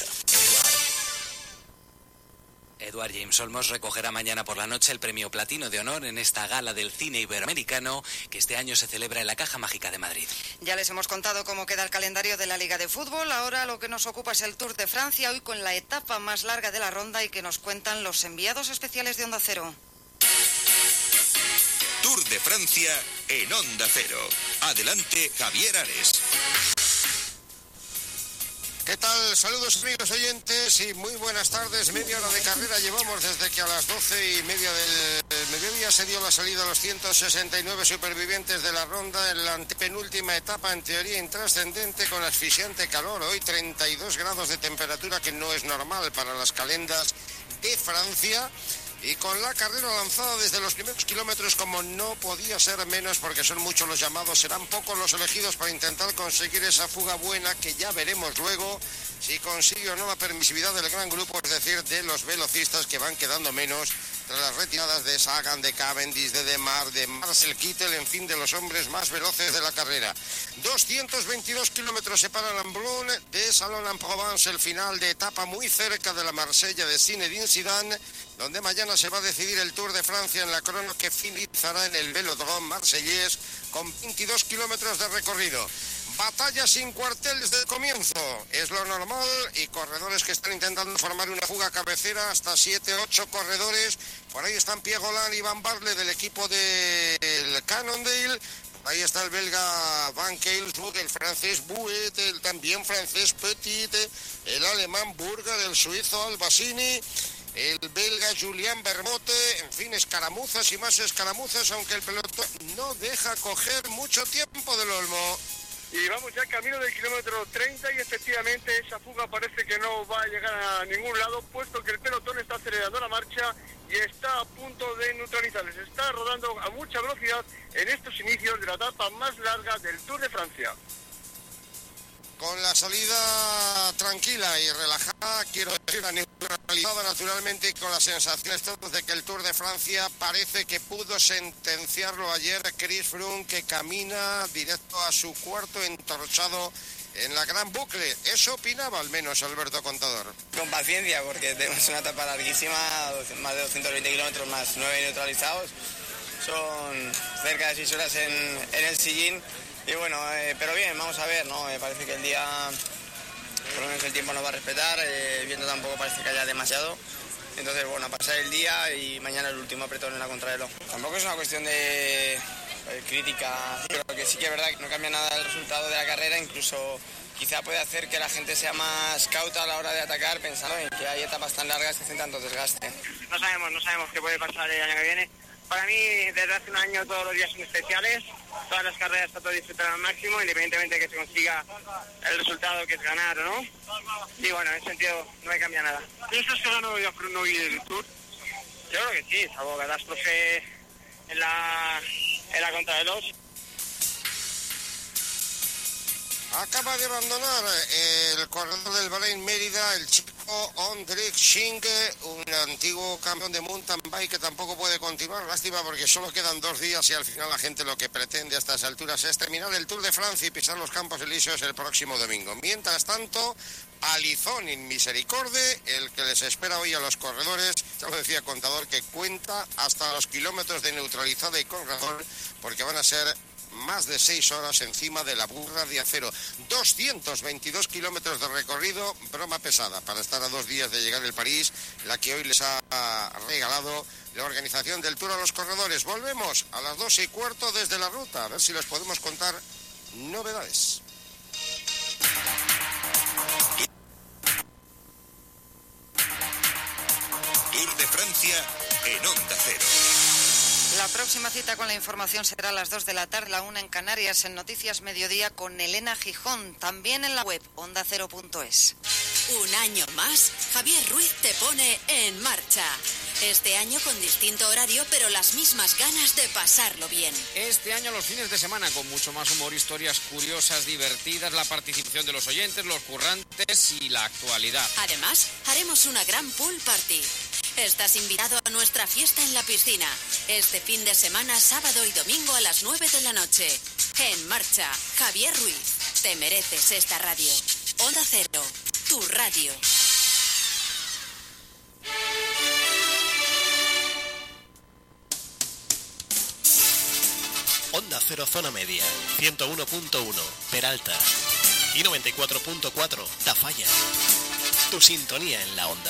Edward James Olmos recogerá mañana por la noche el Premio Platino de Honor en esta gala del cine iberoamericano que este año se celebra en la Caja Mágica de Madrid. Ya les hemos contado cómo queda el calendario de la Liga de Fútbol. Ahora lo que nos ocupa es el Tour de Francia, hoy con la etapa más larga de la ronda y que nos cuentan los enviados especiales de Onda Cero. Tour de Francia en Onda Cero. Adelante, Javier Ares. ¿Qué tal? Saludos, amigos oyentes, y muy buenas tardes. Media hora de carrera llevamos desde que a las doce y media del mediodía se dio la salida a los ciento sesenta y nueve supervivientes de la ronda en la antepenúltima etapa, en teoría intrascendente, con asfixiante calor. Hoy treinta y dos grados de temperatura, que no es normal para las calendas de Francia. Y con la carrera lanzada desde los primeros kilómetros, como no podía ser menos, porque son muchos los llamados, serán pocos los elegidos para intentar conseguir esa fuga buena, que ya veremos luego si consigue o no la permisividad del gran grupo, es decir, de los velocistas, que van quedando menos tras las retiradas de Sagan, de Cavendish, de Demar, de Marcel Kittel, en fin, de los hombres más veloces de la carrera. doscientos veintidós kilómetros separan Amblon de Salon-en-Provence, el final de etapa muy cerca de la Marsella de Zinedine Zidane, donde mañana se va a decidir el Tour de Francia en la crono, que finalizará en el Velodrome marsellés con veintidós kilómetros de recorrido. Batalla sin cuartel desde el comienzo, es lo normal, y corredores que están intentando formar una fuga cabecera, hasta siete, ocho corredores. Por ahí están Pierre Rolland y Van Barle del equipo del Cannondale. Ahí está el belga Van Keilsburg, el francés Bouet, el también francés Petit, el alemán Burger, el suizo Albasini, el belga Julian Bermote. En fin, escaramuzas y más escaramuzas, aunque el pelotón no deja coger mucho tiempo del Olmo. Y vamos ya camino del kilómetro treinta, y efectivamente esa fuga parece que no va a llegar a ningún lado, puesto que el pelotón está acelerando la marcha y está a punto de neutralizarles. Está rodando a mucha velocidad en estos inicios de la etapa más larga del Tour de Francia. con la salida tranquila y relajada, quiero decir, la neutralizada naturalmente, con la sensación de que el Tour de Francia parece que pudo sentenciarlo ayer Chris Froome, que camina directo a su cuarto entorchado en la gran bucle. Eso opinaba al menos Alberto Contador. Con paciencia, porque tenemos una etapa larguísima, más de doscientos veinte kilómetros más nueve neutralizados. Son cerca de seis horas en, en el sillín. Y bueno, eh, pero bien, vamos a ver, ¿no? Me parece que el día, por lo menos el tiempo nos va a respetar, eh, el viento tampoco parece que haya demasiado. Entonces, bueno, a pasar el día y mañana el último apretón en la contrarreloj. Tampoco es una cuestión de eh, crítica, creo que sí que es verdad que no cambia nada el resultado de la carrera, incluso quizá puede hacer que la gente sea más cauta a la hora de atacar, pensando en que hay etapas tan largas que hacen tanto desgaste. No sabemos, no sabemos qué puede pasar el año que viene. Para mí, desde hace un año, todos los días son especiales. Todas las carreras trato de disfrutar al máximo, independientemente de que se consiga el resultado que es ganar o no. Y bueno, en ese sentido no me cambia nada. ¿Piensas que ganó ya Froome hoy el Tour? Yo creo que sí, salvo catástrofe en la, en la contrarreloj. Acaba de abandonar el corredor del Bahrein Mérida el chico Ondrej Schinke, un antiguo campeón de mountain bike que tampoco puede continuar. Lástima, porque solo quedan dos días y al final la gente lo que pretende a estas alturas es terminar el Tour de Francia y pisar los Campos Elíseos el próximo domingo. Mientras tanto, Alizón in Misericorde, el que les espera hoy a los corredores, ya lo decía Contador, que cuenta hasta los kilómetros de neutralizada y con razón, porque van a ser más de seis horas encima de la burra de acero. doscientos veintidós kilómetros de recorrido, broma pesada para estar a dos días de llegar el París, la que hoy les ha regalado la organización del Tour a los corredores. Volvemos a las dos y cuarto desde la ruta, a ver si les podemos contar novedades. Tour de Francia en Onda Cero. La próxima cita con la información será a las dos de la tarde, la una en Canarias, en Noticias Mediodía con Elena Gijón, también en la web onda cero punto es. Un año más, Javier Ruiz te pone en marcha. Este año con distinto horario, pero las mismas ganas de pasarlo bien. Este año los fines de semana con mucho más humor, historias curiosas, divertidas, la participación de los oyentes, los currantes y la actualidad. Además, haremos una gran pool party. Estás invitado a nuestra fiesta en la piscina, este fin de semana, sábado y domingo a las nueve de la noche. En marcha, Javier Ruiz. Te mereces esta radio. Onda Cero, tu radio. Onda Cero Zona Media, ciento uno punto uno, Peralta y noventa y cuatro punto cuatro, Tafalla. Tu sintonía en la onda.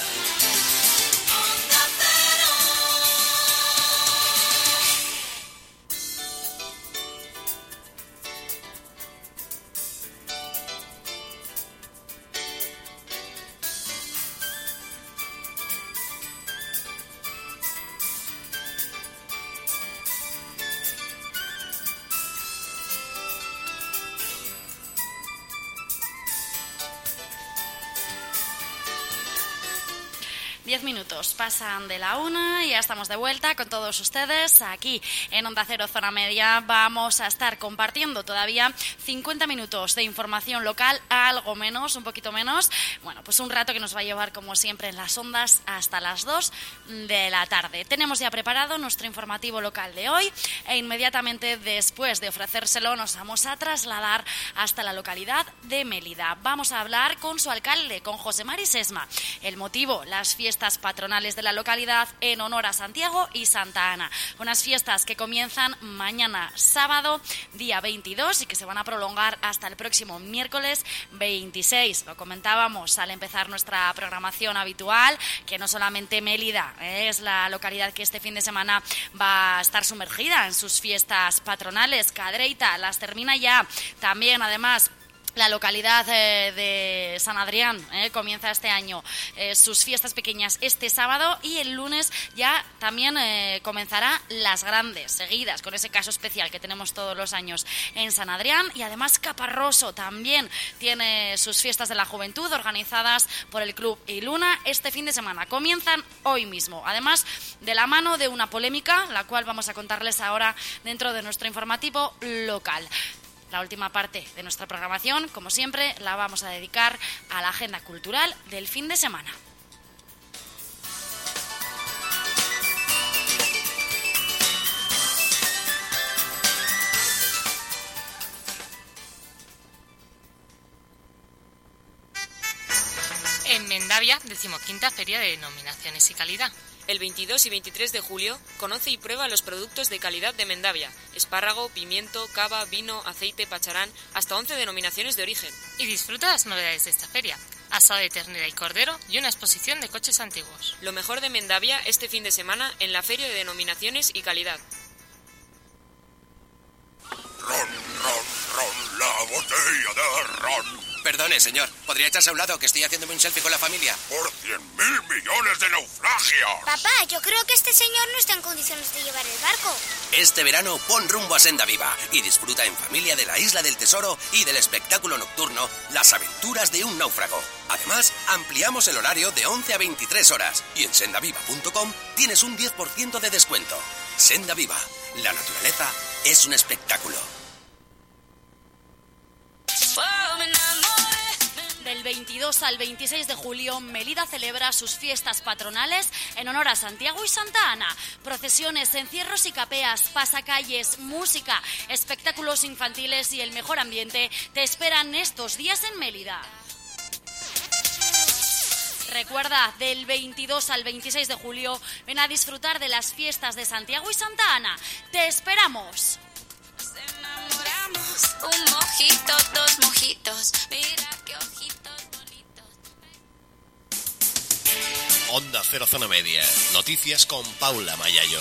Diez minutos pasan de la una y ya estamos de vuelta con todos ustedes aquí en Onda Cero Zona Media. Vamos a estar compartiendo todavía cincuenta minutos de información local, algo menos, un poquito menos. Bueno, pues un rato que nos va a llevar como siempre en las ondas hasta las dos de la tarde. Tenemos ya preparado nuestro informativo local de hoy e inmediatamente después de ofrecérselo nos vamos a trasladar hasta la localidad de Mélida. Vamos a hablar con su alcalde, con José Mari Sesma. El motivo, las fiestas patronales de la localidad en honor a Santiago y Santa Ana. Unas fiestas que comienzan mañana sábado, día veintidós, y que se van a prolongar hasta el próximo miércoles veintiséis. Lo comentábamos al empezar nuestra programación habitual, que no solamente Mélida eh, es la localidad que este fin de semana va a estar sumergida en sus fiestas patronales. Cadreita las termina ya. También, además, la localidad eh, de San Adrián eh, comienza este año eh, sus fiestas pequeñas este sábado y el lunes ya también eh, comenzará las grandes, seguidas con ese caso especial que tenemos todos los años en San Adrián. Y además Caparroso también tiene sus fiestas de la juventud organizadas por el Club Iluna este fin de semana. Comienzan hoy mismo, además de la mano de una polémica, la cual vamos a contarles ahora dentro de nuestro informativo local. La última parte de nuestra programación, como siempre, la vamos a dedicar a la agenda cultural del fin de semana. En Mendavia, decimoquinta Feria de Denominaciones y Calidad. El veintidós y veintitrés de julio, conoce y prueba los productos de calidad de Mendavia. Espárrago, pimiento, cava, vino, aceite, pacharán, hasta once denominaciones de origen. Y disfruta las novedades de esta feria. Asado de ternera y cordero y una exposición de coches antiguos. Lo mejor de Mendavia este fin de semana en la Feria de Denominaciones y Calidad. Ron, ron, ron, la botella de ron. Perdone, señor. ¿Podría echarse a un lado que estoy haciéndome un selfie con la familia? Por cien mil millones de naufragios. Papá, yo creo que este señor no está en condiciones de llevar el barco. Este verano pon rumbo a Senda Viva y disfruta en familia de la Isla del Tesoro y del espectáculo nocturno Las aventuras de un náufrago. Además, ampliamos el horario de once a veintitrés horas y en sendaviva punto com tienes un diez por ciento de descuento. Senda Viva. La naturaleza es un espectáculo. Del veintidós al veintiséis de julio, Melida celebra sus fiestas patronales en honor a Santiago y Santa Ana. Procesiones, encierros y capeas, pasacalles, música, espectáculos infantiles y el mejor ambiente te esperan estos días en Mélida. Recuerda, del veintidós al veintiséis de julio, ven a disfrutar de las fiestas de Santiago y Santa Ana. ¡Te esperamos! Un mojito, dos mojitos, mira qué ojitos bonitos. Onda Cero Zona Media. Noticias con Paula Mayayo.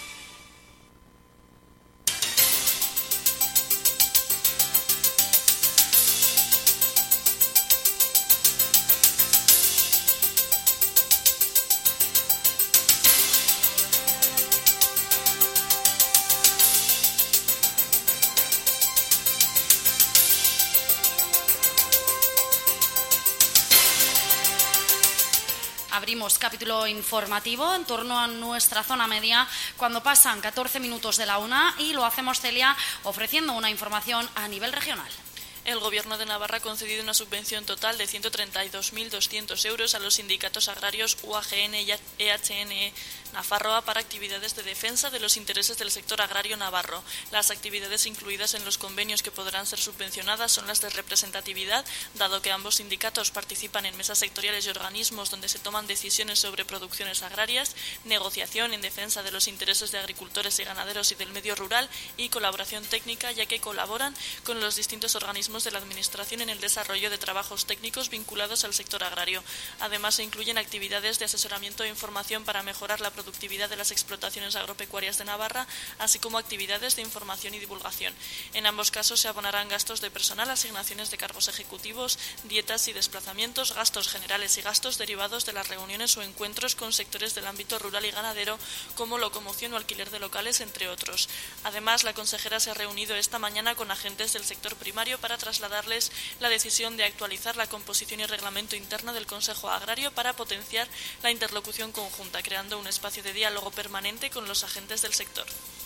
Abrimos capítulo informativo en torno a nuestra zona media cuando pasan catorce minutos de la una y lo hacemos, Celia, ofreciendo una información a nivel regional. El Gobierno de Navarra ha concedido una subvención total de ciento treinta y dos mil doscientos euros a los sindicatos agrarios U A G N y E H N E Nafarroa para actividades de defensa de los intereses del sector agrario navarro. Las actividades incluidas en los convenios que podrán ser subvencionadas son las de representatividad, dado que ambos sindicatos participan en mesas sectoriales y organismos donde se toman decisiones sobre producciones agrarias, negociación en defensa de los intereses de agricultores y ganaderos y del medio rural y colaboración técnica, ya que colaboran con los distintos organismos de la Administración en el desarrollo de trabajos técnicos vinculados al sector agrario. Además, se incluyen actividades de asesoramiento e información para mejorar la productividad de las explotaciones agropecuarias de Navarra, así como actividades de información y divulgación. En ambos casos se abonarán gastos de personal, asignaciones de cargos ejecutivos, dietas y desplazamientos, gastos generales y gastos derivados de las reuniones o encuentros con sectores del ámbito rural y ganadero, como locomoción o alquiler de locales, entre otros. Además, la consejera se ha reunido esta mañana con agentes del sector primario para trasladarles la decisión de actualizar la composición y reglamento interno del Consejo Agrario para potenciar la interlocución conjunta, creando un espacio de diálogo permanente con los agentes del sector.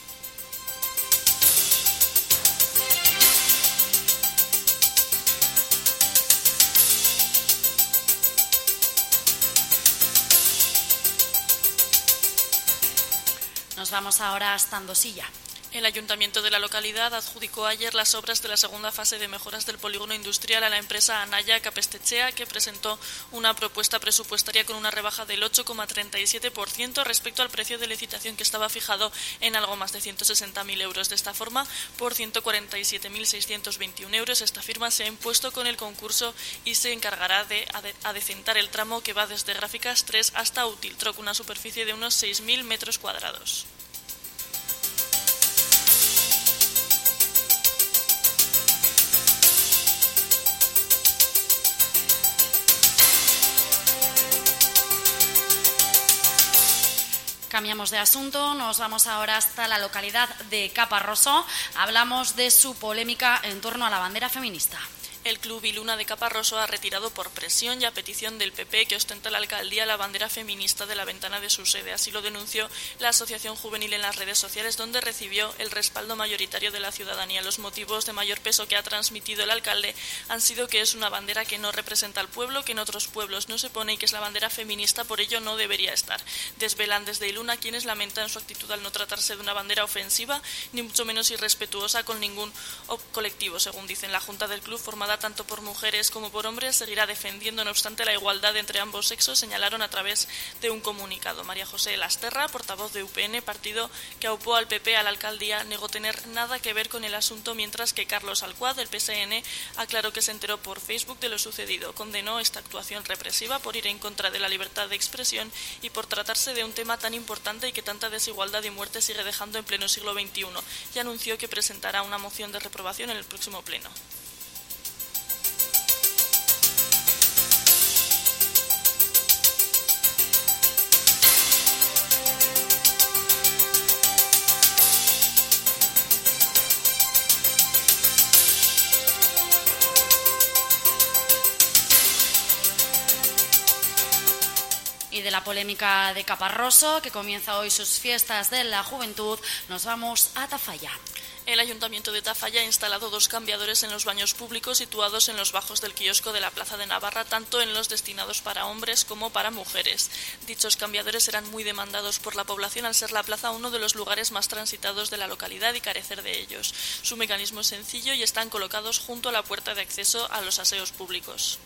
Nos vamos ahora hasta Andosilla. El Ayuntamiento de la localidad adjudicó ayer las obras de la segunda fase de mejoras del polígono industrial a la empresa Anaya Capestechea, que presentó una propuesta presupuestaria con una rebaja del ocho coma treinta y siete por ciento respecto al precio de licitación, que estaba fijado en algo más de ciento sesenta mil euros. De esta forma, por ciento cuarenta y siete mil seiscientos veintiún euros, esta firma se ha impuesto con el concurso y se encargará de adecentar el tramo que va desde Gráficas tres hasta Utiltroc, una superficie de unos seis mil metros cuadrados. Cambiamos de asunto, nos vamos ahora hasta la localidad de Caparroso. Hablamos de su polémica en torno a la bandera feminista. El Club Iluna de Caparroso ha retirado por presión y a petición del P P, que ostenta la alcaldía, la bandera feminista de la ventana de su sede. Así lo denunció la Asociación Juvenil en las redes sociales, donde recibió el respaldo mayoritario de la ciudadanía. Los motivos de mayor peso que ha transmitido el alcalde han sido que es una bandera que no representa al pueblo, que en otros pueblos no se pone y que es la bandera feminista, por ello no debería estar. Desvelan desde Iluna quienes lamentan su actitud al no tratarse de una bandera ofensiva, ni mucho menos irrespetuosa con ningún colectivo. Según dicen, la Junta del Club, formada tanto por mujeres como por hombres, seguirá defendiendo no obstante la igualdad entre ambos sexos, señalaron a través de un comunicado. María José Lasterra, portavoz de U P N, partido que aupó al P P a la alcaldía, negó tener nada que ver con el asunto, mientras que Carlos Alcuad, del P S N, aclaró que se enteró por Facebook de lo sucedido. Condenó esta actuación represiva por ir en contra de la libertad de expresión y por tratarse de un tema tan importante y que tanta desigualdad y muerte sigue dejando en pleno siglo veintiuno, y anunció que presentará una moción de reprobación en el próximo pleno. Y de la polémica de Caparroso, que comienza hoy sus fiestas de la juventud, nos vamos a Tafalla. El Ayuntamiento de Tafalla ha instalado dos cambiadores en los baños públicos situados en los bajos del kiosco de la Plaza de Navarra, tanto en los destinados para hombres como para mujeres. Dichos cambiadores serán muy demandados por la población al ser la plaza uno de los lugares más transitados de la localidad y carecer de ellos. Su mecanismo es sencillo y están colocados junto a la puerta de acceso a los aseos públicos.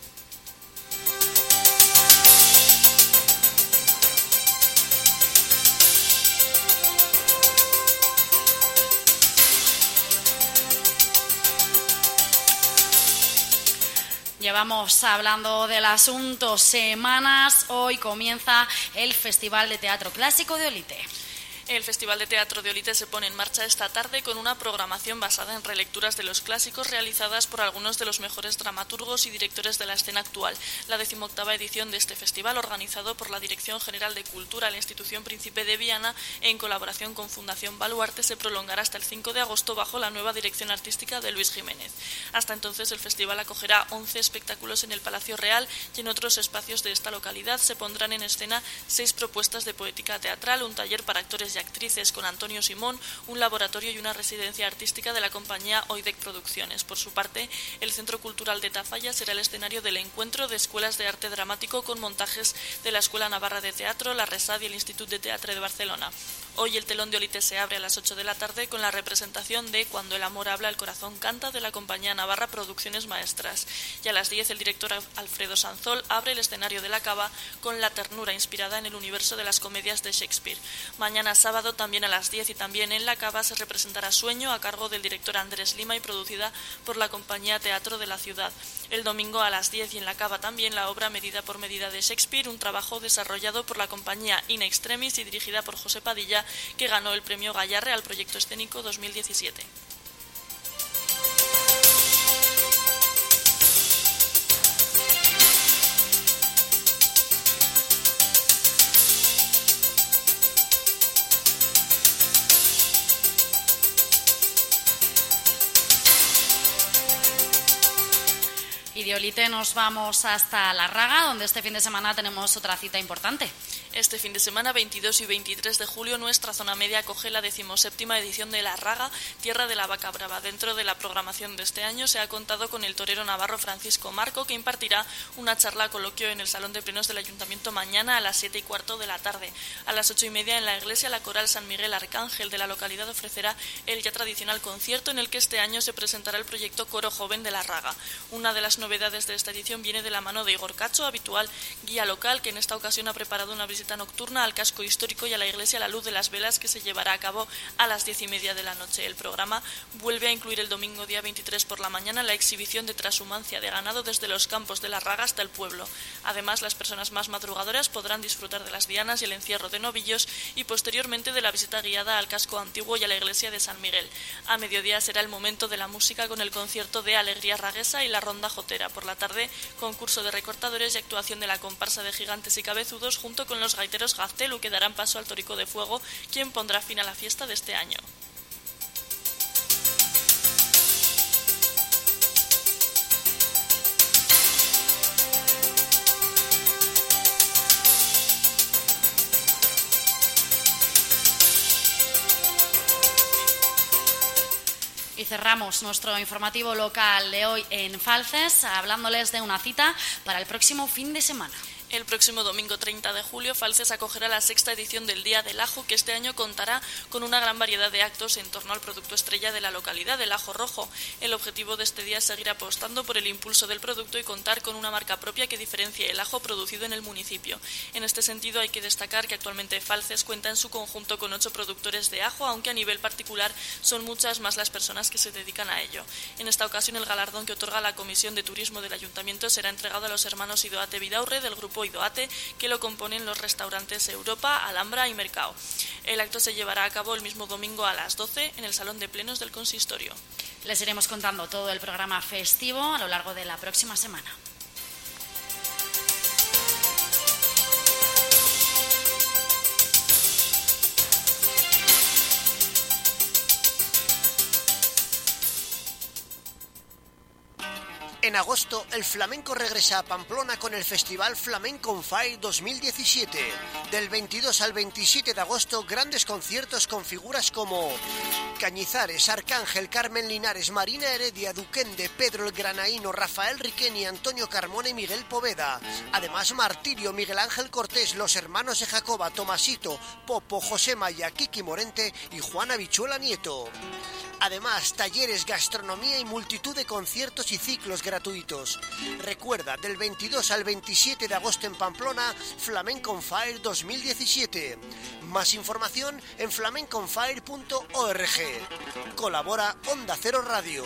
Llevamos hablando del asunto semanas. Hoy comienza el Festival de Teatro Clásico de Olite. El Festival de Teatro de Olite se pone en marcha esta tarde con una programación basada en relecturas de los clásicos realizadas por algunos de los mejores dramaturgos y directores de la escena actual. La decimoctava edición de este festival, organizado por la Dirección General de Cultura, la Institución Príncipe de Viana, en colaboración con Fundación Baluarte, se prolongará hasta el cinco de agosto bajo la nueva dirección artística de Luis Jiménez. Hasta entonces el festival acogerá once espectáculos en el Palacio Real y en otros espacios de esta localidad se pondrán en escena seis propuestas de poética teatral, un taller para actores y actrices con Antonio Simón, un laboratorio y una residencia artística de la compañía Oidec Producciones. Por su parte, el Centro Cultural de Tafalla será el escenario del encuentro de escuelas de arte dramático con montajes de la Escuela Navarra de Teatro, la RESAD y el Institut de Teatre de Barcelona. Hoy el telón de Olite se abre a las ocho de la tarde con la representación de Cuando el amor habla, el corazón canta, de la compañía Navarra Producciones Maestras. Y a las diez el director Alfredo Sanzol abre el escenario de la Cava con La ternura, inspirada en el universo de las comedias de Shakespeare. Mañana sábado, también a las diez y también en la Cava, se representará Sueño, a cargo del director Andrés Lima y producida por la compañía Teatro de la Ciudad. El domingo a las diez y en la Cava también la obra Medida por medida de Shakespeare, un trabajo desarrollado por la compañía In Extremis y dirigida por José Padilla, que ganó el premio Gallarre al proyecto escénico dos mil diecisiete. Y de Olite nos vamos hasta La Raga, donde este fin de semana tenemos otra cita importante. Este fin de semana, veintidós y veintitrés de julio, nuestra zona media acoge la decimoséptima edición de La Raga, Tierra de la Vaca Brava. Dentro de la programación de este año se ha contado con el torero navarro Francisco Marco, que impartirá una charla coloquio en el Salón de Plenos del Ayuntamiento mañana a las siete y cuarto de la tarde. A las ocho y media en la iglesia, la Coral San Miguel Arcángel de la localidad ofrecerá el ya tradicional concierto en el que este año se presentará el proyecto Coro Joven de La Raga. Una de las novedades de esta edición viene de la mano de Igor Cacho, habitual guía local, que en esta ocasión ha preparado una visita nocturna al casco histórico y a la iglesia a la luz de las velas, que se llevará a cabo a las diez y media de la noche. El programa vuelve a incluir el domingo día veintitrés por la mañana la exhibición de transhumancia de ganado desde los campos de La Raga hasta el pueblo. Además, las personas más madrugadoras podrán disfrutar de las dianas y el encierro de novillos y posteriormente de la visita guiada al casco antiguo y a la iglesia de San Miguel. A mediodía será el momento de la música con el concierto de Alegría Raguesa y la ronda jotera. Por la tarde, concurso de recortadores y actuación de la comparsa de Gigantes y Cabezudos junto con los gaiteros Gaztelu, que darán paso al Torico de Fuego, quien pondrá fin a la fiesta de este año. Y cerramos nuestro informativo local de hoy en Falces, hablándoles de una cita para el próximo fin de semana. El próximo domingo treinta de julio, Falces acogerá la sexta edición del Día del Ajo, que este año contará con una gran variedad de actos en torno al producto estrella de la localidad, el ajo rojo. El objetivo de este día es seguir apostando por el impulso del producto y contar con una marca propia que diferencie el ajo producido en el municipio. En este sentido, hay que destacar que actualmente Falces cuenta en su conjunto con ocho productores de ajo, aunque a nivel particular son muchas más las personas que se dedican a ello. En esta ocasión, el galardón que otorga la Comisión de Turismo del Ayuntamiento será entregado a los hermanos Idoate Vidaurre del grupo Idoate, que lo componen los restaurantes Europa, Alhambra y Mercado. El acto se llevará a cabo el mismo domingo a las doce en el Salón de Plenos del Consistorio. Les iremos contando todo el programa festivo a lo largo de la próxima semana. En agosto, el flamenco regresa a Pamplona con el Festival Flamenco on Fire dos mil diecisiete. Del veintidós al veintisiete de agosto, grandes conciertos con figuras como Cañizares, Arcángel, Carmen Linares, Marina Heredia, Duquende, Pedro el Granaíno, Rafael Riqueni, Antonio Carmona y Miguel Poveda. Además, Martirio, Miguel Ángel Cortés, los hermanos de Jacoba, Tomasito, Popo, José Maya, Kiki Morente y Juana Bichuela Nieto. Además, talleres, gastronomía y multitud de conciertos y ciclos gratuitos. Recuerda, del veintidós al veintisiete de agosto en Pamplona, Flamenco on Fire dos mil diecisiete. Más información en flamenco on fire punto org. Colabora Onda Cero Radio.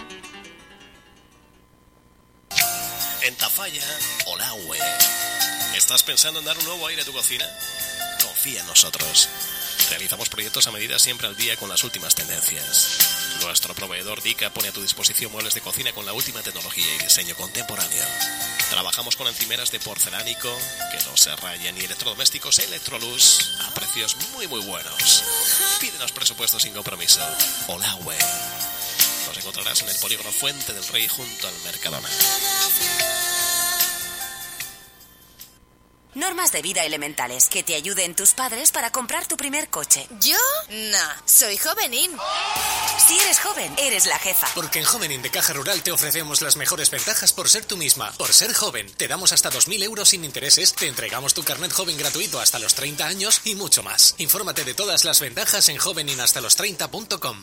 En Tafalla, Olahue. ¿Estás pensando en dar un nuevo aire a tu cocina? Confía en nosotros. Realizamos proyectos a medida, siempre al día con las últimas tendencias. Nuestro proveedor Dica pone a tu disposición muebles de cocina con la última tecnología y diseño contemporáneo. Trabajamos con encimeras de porcelánico que no se rayen y electrodomésticos Electrolux a precios muy muy buenos. Pídenos presupuestos sin compromiso. Olahue. Nos encontrarás en el polígono Fuente del Rey junto al Mercadona. Normas de vida elementales que te ayuden tus padres para comprar tu primer coche. ¿Yo? Nah, soy jovenín. Si eres joven, eres la jefa. Porque en Jovenín de Caja Rural te ofrecemos las mejores ventajas por ser tú misma. Por ser joven, te damos hasta dos mil euros sin intereses, te entregamos tu carnet joven gratuito hasta los treinta años y mucho más. Infórmate de todas las ventajas en jovenin hasta los treinta punto com.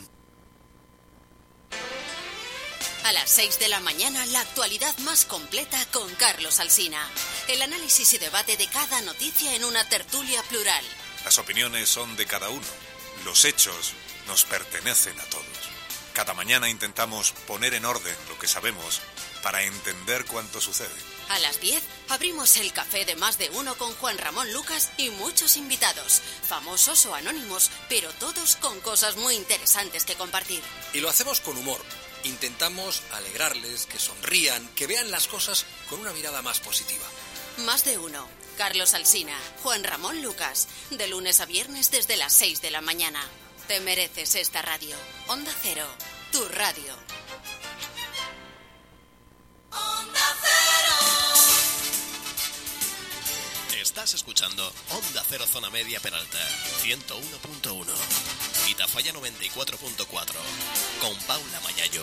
A las seis de la mañana, la actualidad más completa con Carlos Alsina. El análisis y debate de cada noticia en una tertulia plural. Las opiniones son de cada uno. Los hechos nos pertenecen a todos. Cada mañana intentamos poner en orden lo que sabemos para entender cuánto sucede. A las diez, abrimos el café de Más de Uno con Juan Ramón Lucas y muchos invitados, famosos o anónimos, pero todos con cosas muy interesantes que compartir. Y lo hacemos con humor. Intentamos alegrarles, que sonrían, que vean las cosas con una mirada más positiva. Más de Uno. Carlos Alsina, Juan Ramón Lucas. De lunes a viernes desde las seis de la mañana. Te mereces esta radio. Onda Cero, tu radio. Onda Cero. Estás escuchando Onda Cero Zona Media Peralta, ciento uno punto uno. Y Tafalla noventa y cuatro punto cuatro. Con Paula Mayayo.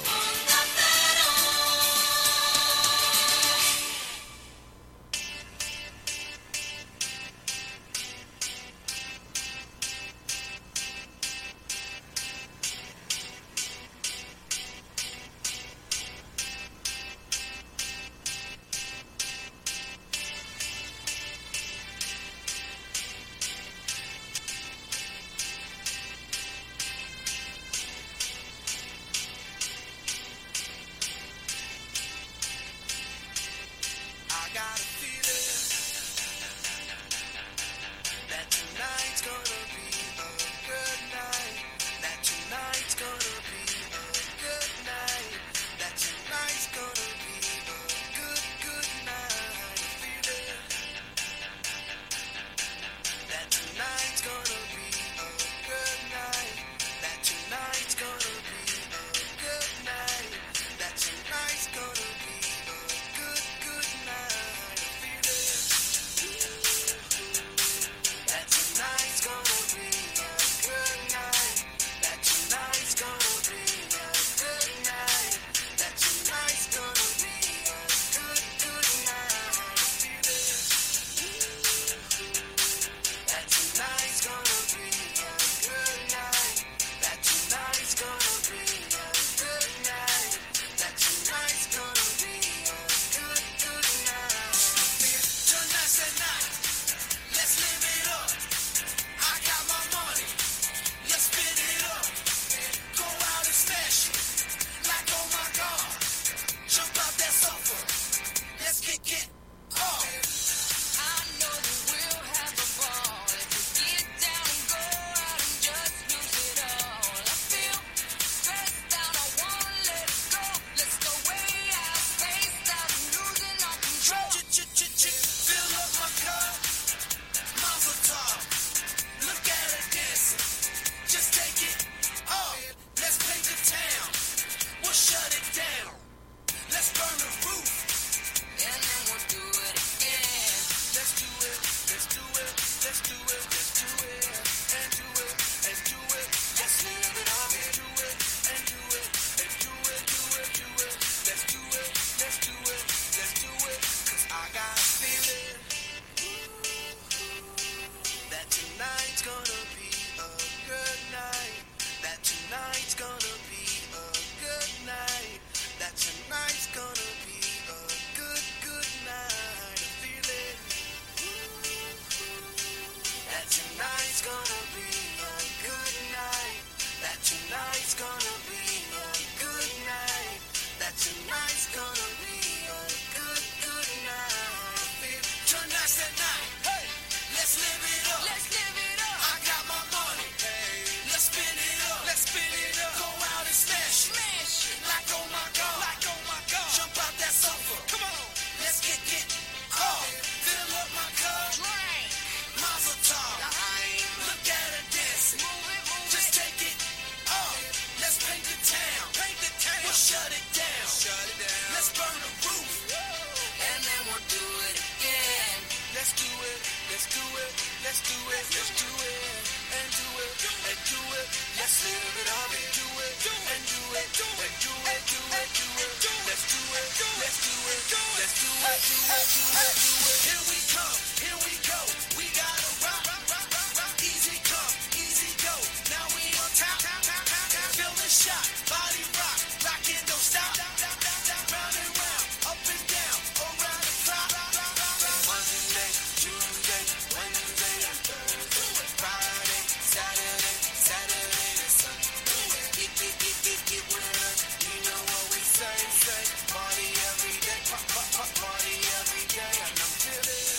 it, let's do it, let's do it, let's do it, and do it, and do it, let's live it up and do it, and do it, and do it, do it, do it, let's do it, let's do it, let's do it, do it, do it, do it. Here we come, here we go, we gotta rock, rock, rock, rock, rock. Easy come, easy go, now we on top, feel the shot, body rock, rockin' don't stop, round and round, up and down, around the clock. Monday, Tuesday, Wednesday, and Thursday, Friday, Saturday, Saturday to Sunday. Get, get, get, get, get with us, you know what we say, say. Party every day, pop, pop, pop, party every day, and I'm feeling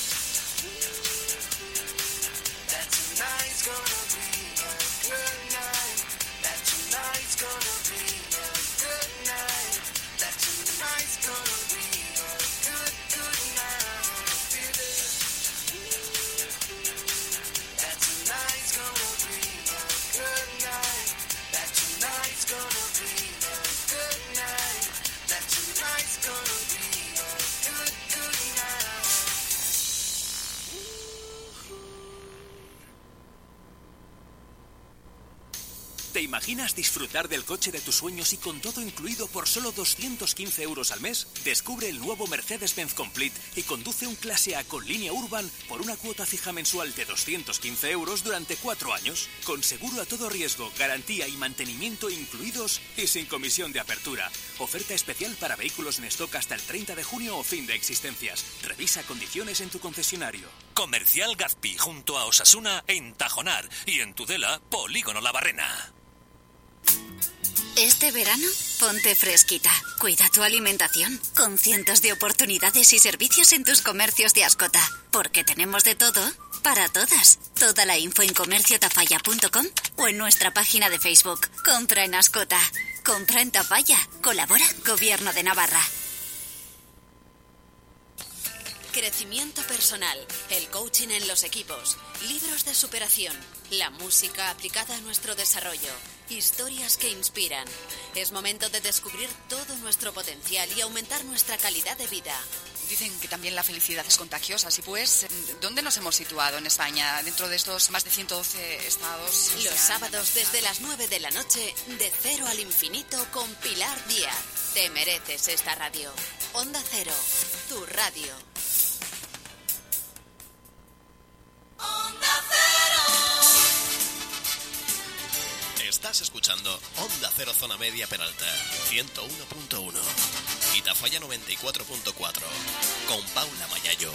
that tonight's gonna be a good night. That tonight's gonna be a good night. That tonight's gonna be a good, good night. Feel it. That tonight's gonna be a good night. That tonight's gonna be a good night. That tonight's gonna be a good, good night. ¿Te imaginas disfrutar del coche de tus sueños y con todo incluido por solo doscientos quince euros al mes? Descubre el nuevo Mercedes-Benz Complete y conduce un clase A con línea Urban por una cuota fija mensual de doscientos quince euros durante cuatro años, con seguro a todo riesgo, garantía y mantenimiento incluidos y sin comisión de apertura. Oferta especial para vehículos en stock hasta el treinta de junio o fin de existencias. Revisa condiciones en tu concesionario. Comercial Gazpi, junto a Osasuna, en Tajonar, y en Tudela, Polígono La Barrena. Este verano, ponte fresquita. Cuida tu alimentación con cientos de oportunidades y servicios en tus comercios de Ascota. Porque tenemos de todo para todas. Toda la info en comercio tafalla punto com o en nuestra página de Facebook. Compra en Ascota. Compra en Tafalla. Colabora Gobierno de Navarra. Crecimiento personal, el coaching en los equipos, libros de superación, la música aplicada a nuestro desarrollo, historias que inspiran. Es momento de descubrir todo nuestro potencial y aumentar nuestra calidad de vida. Dicen que también la felicidad es contagiosa. Así pues, ¿dónde nos hemos situado en España? Dentro de estos más de ciento doce estados. Los sábados desde las nueve de la noche, de cero al infinito con Pilar Díaz. Te mereces esta radio. Onda Cero, tu radio. Estás escuchando Onda Cero Zona Media Peralta, ciento uno punto uno. Y Tafalla noventa y cuatro punto cuatro. Con Paula Mayayo.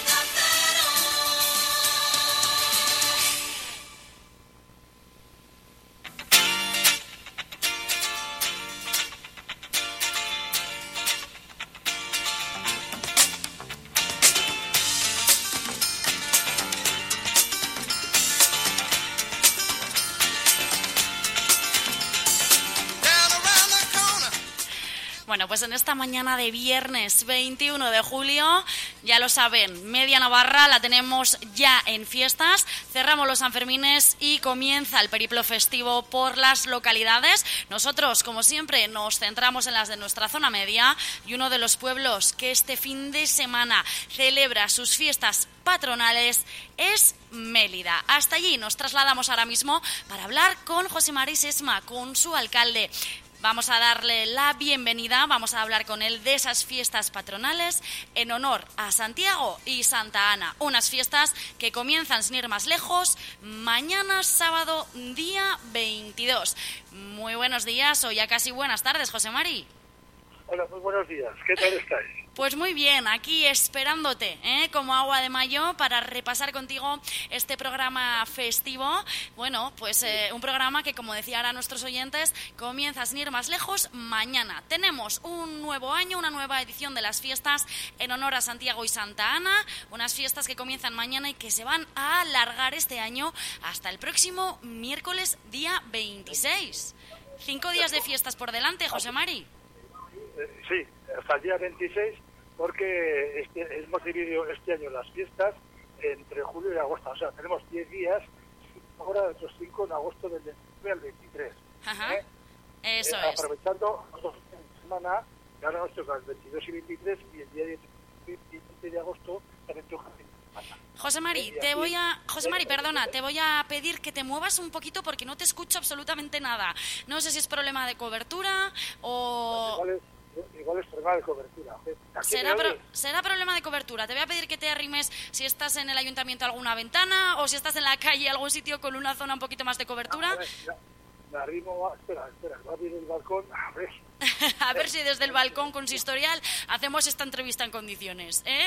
Bueno, pues en esta mañana de viernes veintiuno de julio, ya lo saben, media Navarra la tenemos ya en fiestas, cerramos los Sanfermines y comienza el periplo festivo por las localidades. Nosotros, como siempre, nos centramos en las de nuestra zona media y uno de los pueblos que este fin de semana celebra sus fiestas patronales es Mélida. Hasta allí nos trasladamos ahora mismo para hablar con José Mari Sesma, con su alcalde. Vamos a darle la bienvenida, vamos a hablar con él de esas fiestas patronales en honor a Santiago y Santa Ana. Unas fiestas que comienzan, sin ir más lejos, mañana sábado, día veintidós. Muy buenos días, o ya casi buenas tardes, José Mari. Hola, muy buenos días. ¿Qué tal estáis? Pues muy bien, aquí esperándote, ¿eh? como agua de mayo, para repasar contigo este programa festivo. Bueno, pues eh, un programa que, como decía ahora a nuestros oyentes, comienza sin ir más lejos mañana. Tenemos un nuevo año, una nueva edición de las fiestas en honor a Santiago y Santa Ana, unas fiestas que comienzan mañana y que se van a alargar este año hasta el próximo miércoles, día veintiséis. Cinco días de fiestas por delante, José Mari. Eh, sí, hasta el día veintiséis, porque este, hemos dividido este año las fiestas entre julio y agosto. O sea, tenemos diez días, ahora otros cinco en agosto del veintinueve al veintitrés. Ajá, ¿eh? eso eh, es. Aprovechando los dos fines de semana, que ahora nos toca el veintidós y veintitrés, y el día diecisiete de agosto también toca el veintitrés. José Mari, te voy a... José Mari, perdona, te voy a pedir que te muevas un poquito porque no te escucho absolutamente nada. No sé si es problema de cobertura o... Igual es, igual es problema de cobertura. ¿Será, pro... ¿Será problema de cobertura? Te voy a pedir que te arrimes si estás en el ayuntamiento a alguna ventana o si estás en la calle, algún sitio con una zona un poquito más de cobertura. A ver, ya, me arrimo... Espera, espera, va a abrir el balcón. A ver... A ver si desde el balcón consistorial hacemos esta entrevista en condiciones, ¿eh?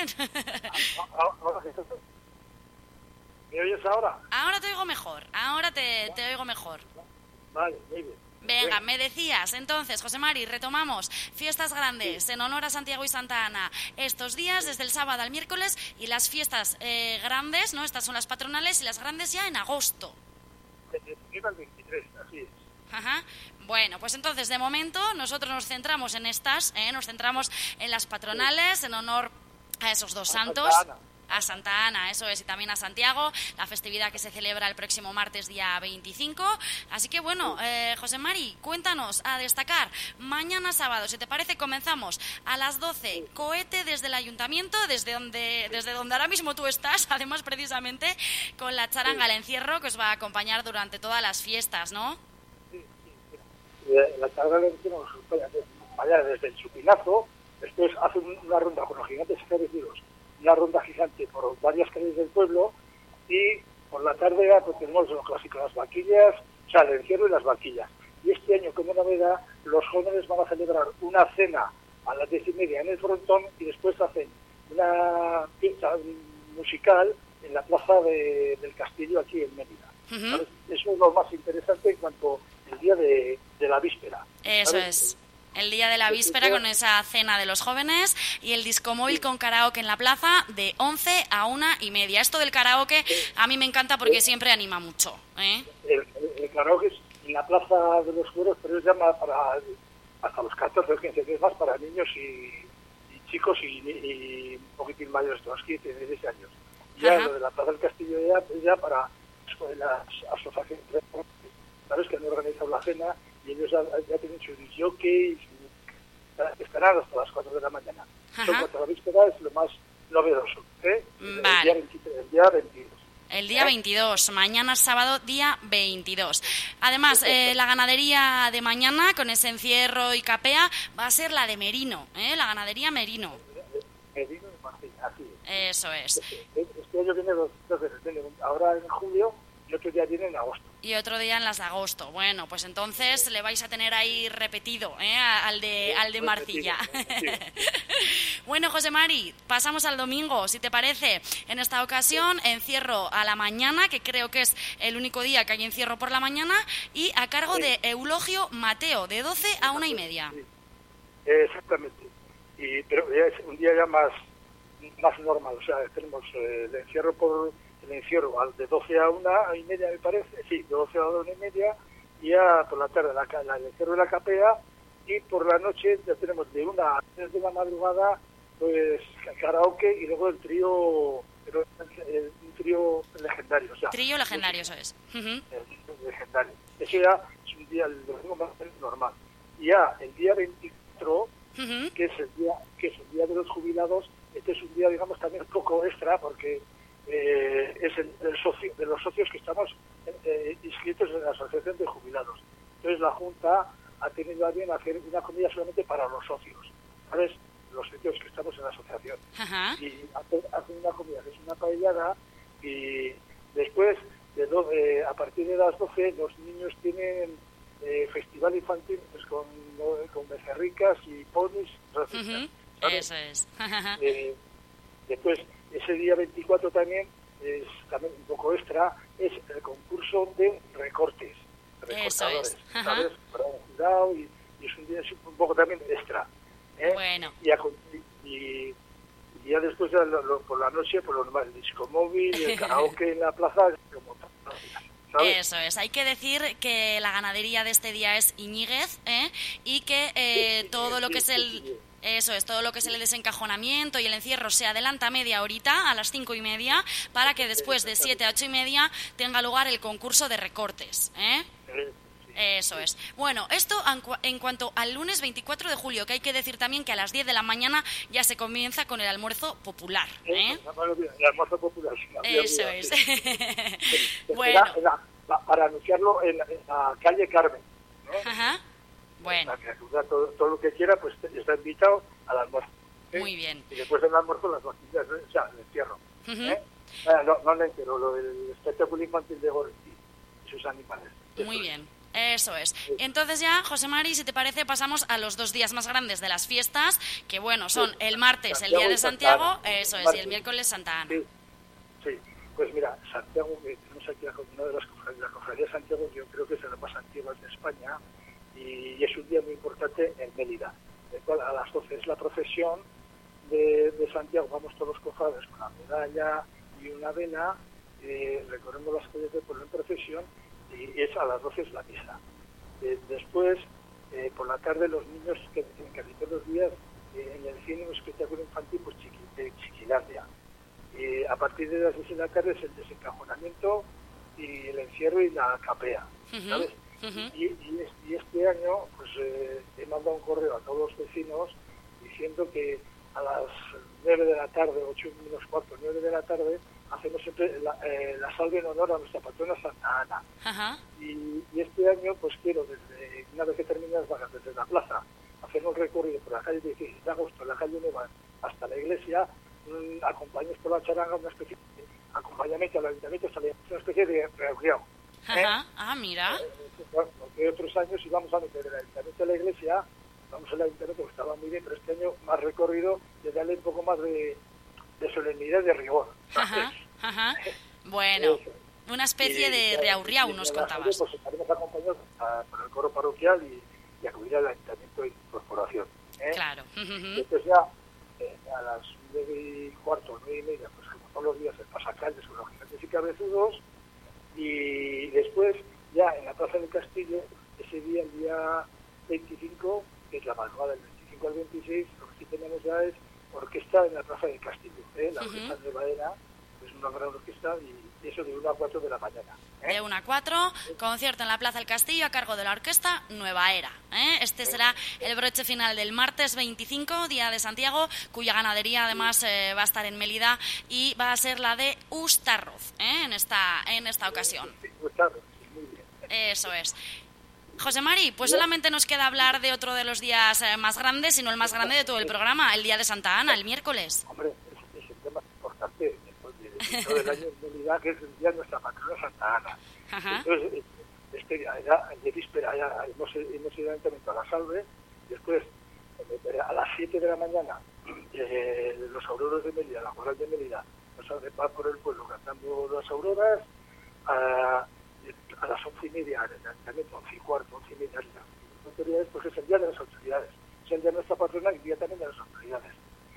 ¿Me oyes ahora? Ahora te oigo mejor, ahora te, te oigo mejor. Vale, muy bien. Venga, me decías, entonces, José Mari, retomamos. Fiestas grandes sí. en honor a Santiago y Santa Ana. Estos días, desde el sábado al miércoles, y las fiestas eh, grandes, ¿no? Estas son las patronales, y las grandes ya en agosto. Desde el diecisiete al veintitrés, así es. Ajá. Bueno, pues entonces, de momento, nosotros nos centramos en estas, ¿eh? Nos centramos en las patronales, en honor a esos dos santos. A Santa Ana, eso es, y también a Santiago, la festividad que se celebra el próximo martes, día veinticinco. Así que, bueno, eh, José Mari, cuéntanos, a destacar, mañana sábado, si te parece, comenzamos a las doce, cohete desde el ayuntamiento, desde donde desde donde ahora mismo tú estás, además, precisamente, con la charanga al encierro, que os va a acompañar durante todas las fiestas, ¿no? Sí, sí, sí. La charanga al encierro nos acompaña desde el Chupinazo, después hace una ronda con los gigantes ejércitos, una ronda gigante por varias calles del pueblo, y por la tarde pues tenemos lo clásico, las vaquillas, o sea, el encierro y las vaquillas. Y este año, como novedad, los jóvenes van a celebrar una cena a las diez y media en el frontón y después hacen una fiesta musical en la plaza de, del Castillo aquí en Mérida. Uh-huh. Eso es lo más interesante en cuanto al día de, de la víspera. Eso ¿sabes? Es. El día de la víspera con esa cena de los jóvenes y el disco móvil con karaoke en la plaza de once a una y media. Esto del karaoke a mí me encanta porque siempre anima mucho, ¿eh? El, el, el karaoke es en la plaza de los Fueros, pero es ya más para hasta los catorce o quince, es más para niños y, y chicos y, y un poquitín mayores, de los quince, dieciséis años. Ya Ajá. Lo de la plaza del Castillo ya es ya para las asociaciones, ¿sabes? Que han organizado la cena. Y ellos ya, ya tienen sus jockeys, estarán hasta las cuatro de la mañana. Son cuatro la víspera, es lo más novedoso. ¿eh? Vale. El, día veintitrés, el día veintidós. El día veintidós, mañana sábado, día veintidós. Además, eh, la ganadería de mañana, con ese encierro y capea, va a ser la de Merino, ¿eh? La ganadería Merino. Merino y Marcilla, así es. Eso es. Este, este año viene dos veces, ahora en julio y otro día viene en agosto. Y otro día en las de agosto. Bueno, pues entonces le vais a tener ahí repetido, ¿eh? Al de, al de Marcilla. Bueno, José Mari, pasamos al domingo, si te parece. En esta ocasión, encierro a la mañana, que creo que es el único día que hay encierro por la mañana, y a cargo de Eulogio Mateo, de doce a una y media. Sí. Exactamente. Y, pero ya es un día ya más, más normal. O sea, tenemos eh, el encierro por... el encierro de doce a una y media, me parece, sí, de doce a una y media, y ya por la tarde la, la, el encierro de la capea, y por la noche ya tenemos de una a tres de la madrugada, pues karaoke, y luego el trío, pero el, un trío legendario. O sea, trío legendario, eso es. Uh-huh. El legendario. Eso ya es un día, el domingo más normal. Y ya el día veinticuatro, uh-huh. que es el día que es el día de los jubilados, este es un día, digamos, también un poco extra, porque Eh, es el, el socio, de los socios que estamos eh, inscritos en la Asociación de Jubilados. Entonces la Junta ha tenido a bien hacer una comida solamente para los socios, ¿sabes? Los socios que estamos en la asociación. Ajá. Y hacen hace una comida que es una paellada, y después, de do, eh, a partir de las doce, los niños tienen eh, festival infantil pues, con, con becerricas y ponis, uh-huh. Eso es. eh, después, ese día veinticuatro también es también un poco extra, es el concurso de recortes, recortadores, Eso es. ¿sabes? Para un jurado, y, y es un día un poco también extra. ¿eh? Bueno. Y, a, y, y ya después, ya lo, lo, por la noche, por lo normal, el disco móvil y el karaoke en la plaza, como ¿sabes? Eso es. Hay que decir que la ganadería de este día es Iñiguez, ¿eh? Y que eh, sí, todo sí, lo que sí, es el... Sí, Eso es, todo lo que es el desencajonamiento y el encierro se adelanta media horita a las cinco y media para que después de siete a ocho y media tenga lugar el concurso de recortes, ¿eh? Sí, Eso es. Bueno, esto en, cu- en cuanto al lunes veinticuatro de julio, que hay que decir también que a las diez de la mañana ya se comienza con el almuerzo popular. ¿eh? Eh, el almuerzo popular, sí, me había Eso olvidado, es. sí. Bueno. Era- era pa- para anunciarlo en, en la calle Carmen. ¿no? Ajá. Bueno. Para que acuda todo, todo lo que quiera, pues está invitado al almuerzo. ¿eh? Muy bien. Y después del almuerzo las vaquillas, ¿eh? O sea, el entierro. Ujú. ¿eh? Ah, no, no el entierro, lo del espectáculo infantil de Gorky y sus animales. Muy bien. Eso es. Entonces ya, José Mari, si te parece, pasamos a los dos días más grandes de las fiestas, que bueno, son el martes, el día de Santiago, eso es, y el miércoles Santa Ana. Sí, sí. Pues mira, Santiago, que tenemos aquí una de las cofradías, la cofradía de Santiago, yo creo que es de las más antiguas de España, y es un día muy importante en Mélida, el cual a las doce es la procesión de, de Santiago, vamos todos los cofrades con la medalla y una vena, eh, recorremos las calles del pueblo en procesión, y es a las doce es la misa. Eh, después, eh, por la tarde, los niños que tienen casi todos los días eh, en el cine un espectáculo infantil, pues Chiqui, de Chiquilandia. Eh, a partir de las seis de la tarde es el desencajonamiento y el encierro y la capea, ¿sabes? Ujú. y, y, es- y este año, pues eh, he mandado un correo a todos los vecinos diciendo que a las nueve de la tarde, ocho menos cuarto, nueve de la tarde, hacemos siempre la, eh, la salve en honor a nuestra patrona Santa Ana. Ajá. Y, y este año, pues quiero, desde una vez que termine las vagas, desde la plaza, hacer un recorrido por la calle dieciséis de agosto, la calle Nueva, hasta la iglesia, mm, acompañados por la charanga, una especie de acompañamiento al ayuntamiento, hasta la- una especie de reunión. Ajá. Ah, mira. Bueno, porque otros años íbamos a meter el ayuntamiento a la iglesia, vamos al ayuntamiento que estaba muy bien, pero este año más recorrido, de darle un poco más de, de solemnidad, de rigor. Ajá. Ajá. Bueno, una especie Y- de y- riaurriau y nos a la contabas. gente, pues estaremos acompañados a- por el coro parroquial y, y acudir al ayuntamiento de incorporación. ¿eh? Claro. Y después ya eh, a las nueve y cuarto, nueve y media, pues como todos los días el pasacalles con los gigantes y cabezudos, y después ya en la Plaza del Castillo, ese día, el día veinticinco, que es la madrugada del veinticinco al veintiséis, lo que sí tenemos ya es orquesta en la Plaza del Castillo, ¿eh? la Ujú. orquesta de Baena, es una gran orquesta, y eso de una a cuatro de la mañana. De una a cuatro, concierto en la Plaza del Castillo a cargo de la orquesta Nueva Era. ¿eh? Este será el broche final del martes veinticinco, Día de Santiago, cuya ganadería además eh, va a estar en Mélida y va a ser la de Ustarroz ¿eh? en, esta, en esta ocasión. Eso es. José Mari, pues solamente nos queda hablar de otro de los días eh, más grandes, sino el más grande de todo el programa, el Día de Santa Ana, el miércoles. Hombre, es, es el tema importante después de, de todo el año en realidad, que es el día de nuestra patrona Santa Ana. Ajá. Entonces, eh, este día, ya, de víspera, ya hemos, hemos ido a la salve, después, eh, a las siete de la mañana, eh, los auroros de Mélida, la coral de Mélida, nos hacen par por el pueblo cantando las auroras, a, a las once y media, en el ayuntamiento, once y cuarto, once y media, las autoridades, pues es el día de las autoridades, es el día de nuestra patrona y el día también de las autoridades.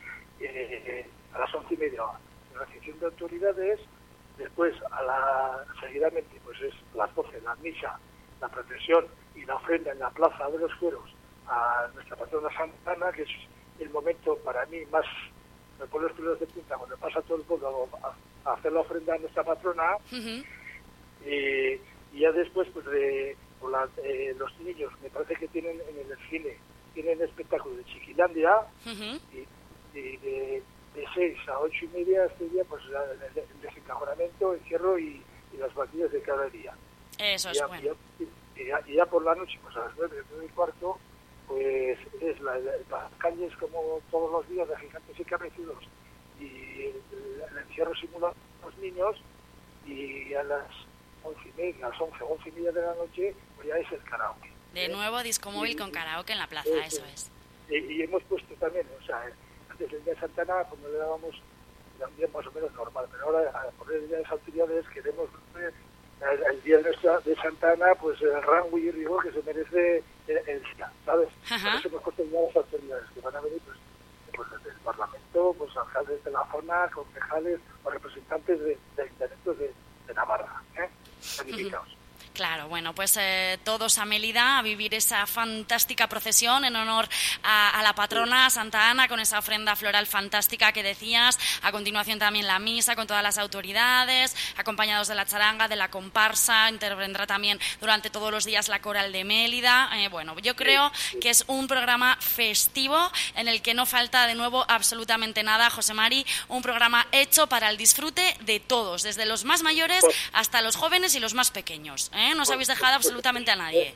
Eh, a las once y media, la recepción de autoridades, después, a la, seguidamente, pues es las doce, la misa, la procesión y la ofrenda en la Plaza de los Fueros a nuestra patrona Santa Ana, que es el momento para mí más, me pone los pelos de punta cuando pasa todo el pueblo a, a hacer la ofrenda a nuestra patrona. Ujú. Eh, y ya después, pues de por la, eh, los niños, me parece que tienen en el cine, tienen espectáculo de Chiquilandia, Ujú. y, y de, de seis a ocho y media este día, pues la- el, el desencajonamiento, encierro y, y las partidas de cada día. Eso Y es ya, bueno. y ya- y ya- y ya por la noche, pues a las nueve, nueve y cuarto, pues es la, la- las calles como todos los días de gigantes y cabezudos, y el, el encierro simulado a los niños, y a las once y media, a las once, once y media de la noche, pues ya es el karaoke. De nuevo disco móvil con karaoke en la plaza, Eso eso es. Y, y hemos puesto también, o sea, antes del día de Santa Ana, pues no le dábamos, era un día más o menos normal, pero ahora, a- por el día de las autoridades, queremos eh, el, el día de, nuestra, de Santa Ana, pues el rango y rigor que se merece el, el día, ¿sabes? Ajá. Por eso hemos puesto el día de las autoridades, que van a venir, pues, pues desde el Parlamento, pues alcaldes de la zona, concejales o representantes de, de ayuntamientos de, de Navarra, ¿eh? Planificados. Claro, bueno, pues eh, todos a Mélida a vivir esa fantástica procesión en honor a, a la patrona Santa Ana, con esa ofrenda floral fantástica que decías. A continuación también la misa con todas las autoridades, acompañados de la charanga, de la comparsa. Intervendrá también durante todos los días la coral de Mélida. Eh, bueno, yo creo que es un programa festivo en el que no falta de nuevo absolutamente nada, José Mari. Un programa hecho para el disfrute de todos, desde los más mayores hasta los jóvenes y los más pequeños, ¿eh? No os habéis dejado absolutamente a nadie.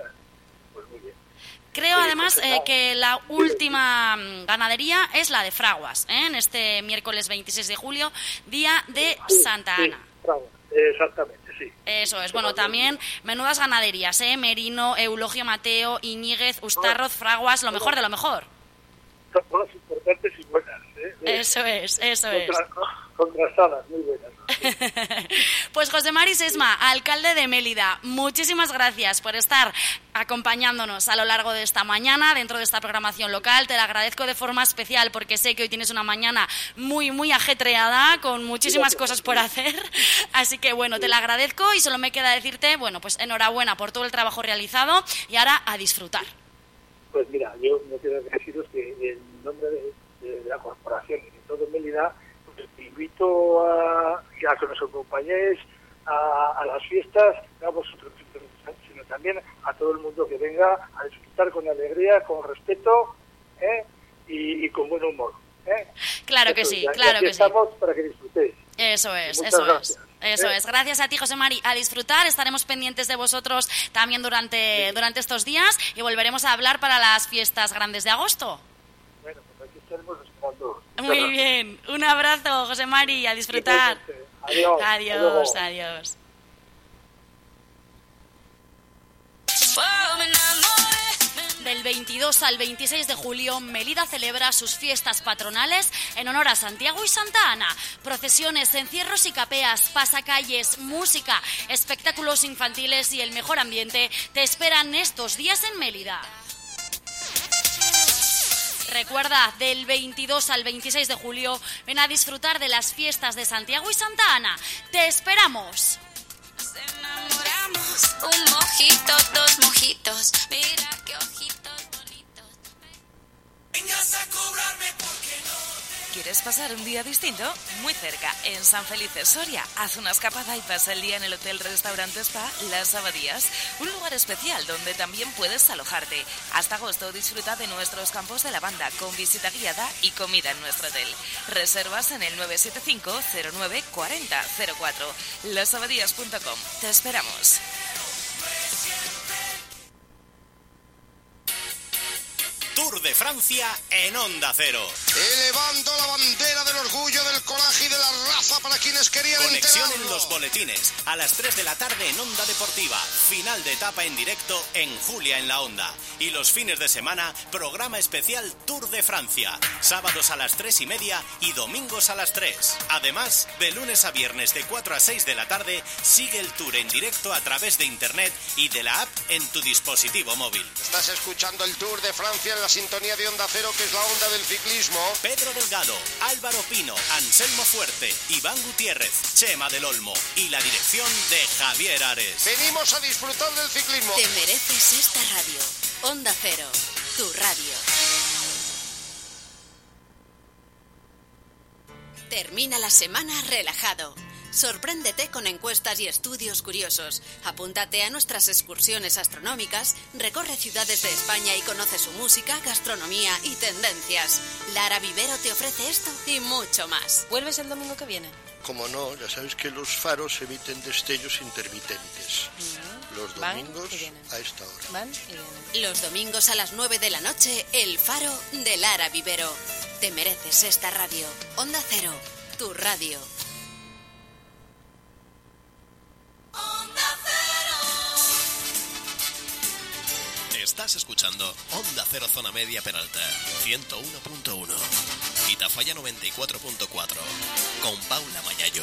Creo además eh, que la última ganadería es la de Fraguas, ¿eh? En este miércoles veintiséis de julio, día de Santa Ana. Exactamente, sí. Eso es. Bueno, también menudas ganaderías, ¿eh? Merino, Eulogio Mateo, Iñiguez, Ustarroz, Fraguas, lo mejor de lo mejor. Todas importantes y buenas, ¿eh? Eso es, eso es. Contrastadas, muy buenas. Pues José Mari Sesma, alcalde de Mélida, muchísimas gracias por estar acompañándonos a lo largo de esta mañana dentro de esta programación local. Te la agradezco de forma especial porque sé que hoy tienes una mañana muy, muy ajetreada, con muchísimas cosas por hacer. Así que bueno, te la agradezco y solo me queda decirte, bueno, pues enhorabuena por todo el trabajo realizado y ahora a disfrutar. Pues mira, yo no quiero deciros que en nombre de, de, de la corporación y de todo Mélida, te invito a, a que nos acompañéis a, a las fiestas, no a vosotros, sino también a todo el mundo que venga a disfrutar con alegría, con respeto, ¿eh? y, y con buen humor. ¿eh? Claro que Eso, sí, ya, claro ya que estamos sí. para que disfrutéis. Eso es, Muchas eso gracias. es. Eso ¿eh? es. Gracias a ti, José Mari. A disfrutar. Estaremos pendientes de vosotros también durante, sí. durante estos días y volveremos a hablar para las fiestas grandes de agosto. Bueno, pues aquí estaremos esperando. Muy gracias. Bien. Un abrazo, José Mari. A disfrutar. Adiós. Adiós, adiós. Del veintidós al veintiséis de julio, Mélida celebra sus fiestas patronales en honor a Santiago y Santa Ana. Procesiones, encierros y capeas, pasacalles, música, espectáculos infantiles y el mejor ambiente te esperan estos días en Mélida. Recuerda, del veintidós al veintiséis de julio, ven a disfrutar de las fiestas de Santiago y Santa Ana. ¡Te esperamos! Nos enamoramos, un mojito, dos mojitos, mira qué ojitos bonitos. Vengas a cobrarme porque no. ¿Quieres pasar un día distinto? Muy cerca, en San Felices, Soria. Haz una escapada y pasa el día en el Hotel Restaurante Spa Las Abadías, un lugar especial donde también puedes alojarte. Hasta agosto disfruta de nuestros campos de lavanda con visita guiada y comida en nuestro hotel. Reservas en el nueve siete cinco cero nueve cuatro cero cero cuatro. las abadías punto com. Te esperamos. Tour de Francia en Onda Cero. Elevando la bandera del orgullo, del coraje y de la raza para quienes querían Conexión enterarlo. en los boletines. A las tres de la tarde en Onda Deportiva. Final de etapa en directo en Julia en la Onda. Y los fines de semana, programa especial Tour de Francia. Sábados a las tres y media y domingos a las tres. Además, de lunes a viernes de cuatro a seis de la tarde, sigue el Tour en directo a través de internet y de la app en tu dispositivo móvil. Estás escuchando el Tour de Francia en la sintonía de Onda Cero, que es la onda del ciclismo. Pedro Delgado, Álvaro Pino, Anselmo Fuerte, Iván Gutiérrez, Chema del Olmo y la dirección de Javier Ares. Venimos a disfrutar del ciclismo. Te mereces esta radio. Onda Cero, tu radio. Termina la semana relajado. Sorpréndete con encuestas y estudios curiosos. Apúntate a nuestras excursiones astronómicas, recorre ciudades de España y conoce su música, gastronomía y tendencias. Lara Vivero te ofrece esto y mucho más. ¿Vuelves el domingo que viene? Como no, ya sabes que los faros emiten destellos intermitentes. Uh-huh. Los domingos a esta hora. Van y vienen. Los domingos a las nueve de la noche, El Faro de Lara Vivero. Te mereces esta radio. Onda Cero, tu radio. Estás escuchando Onda Cero Zona Media Peralta, ciento uno punto uno. Y Tafalla noventa y cuatro punto cuatro. Con Paula Mayayo.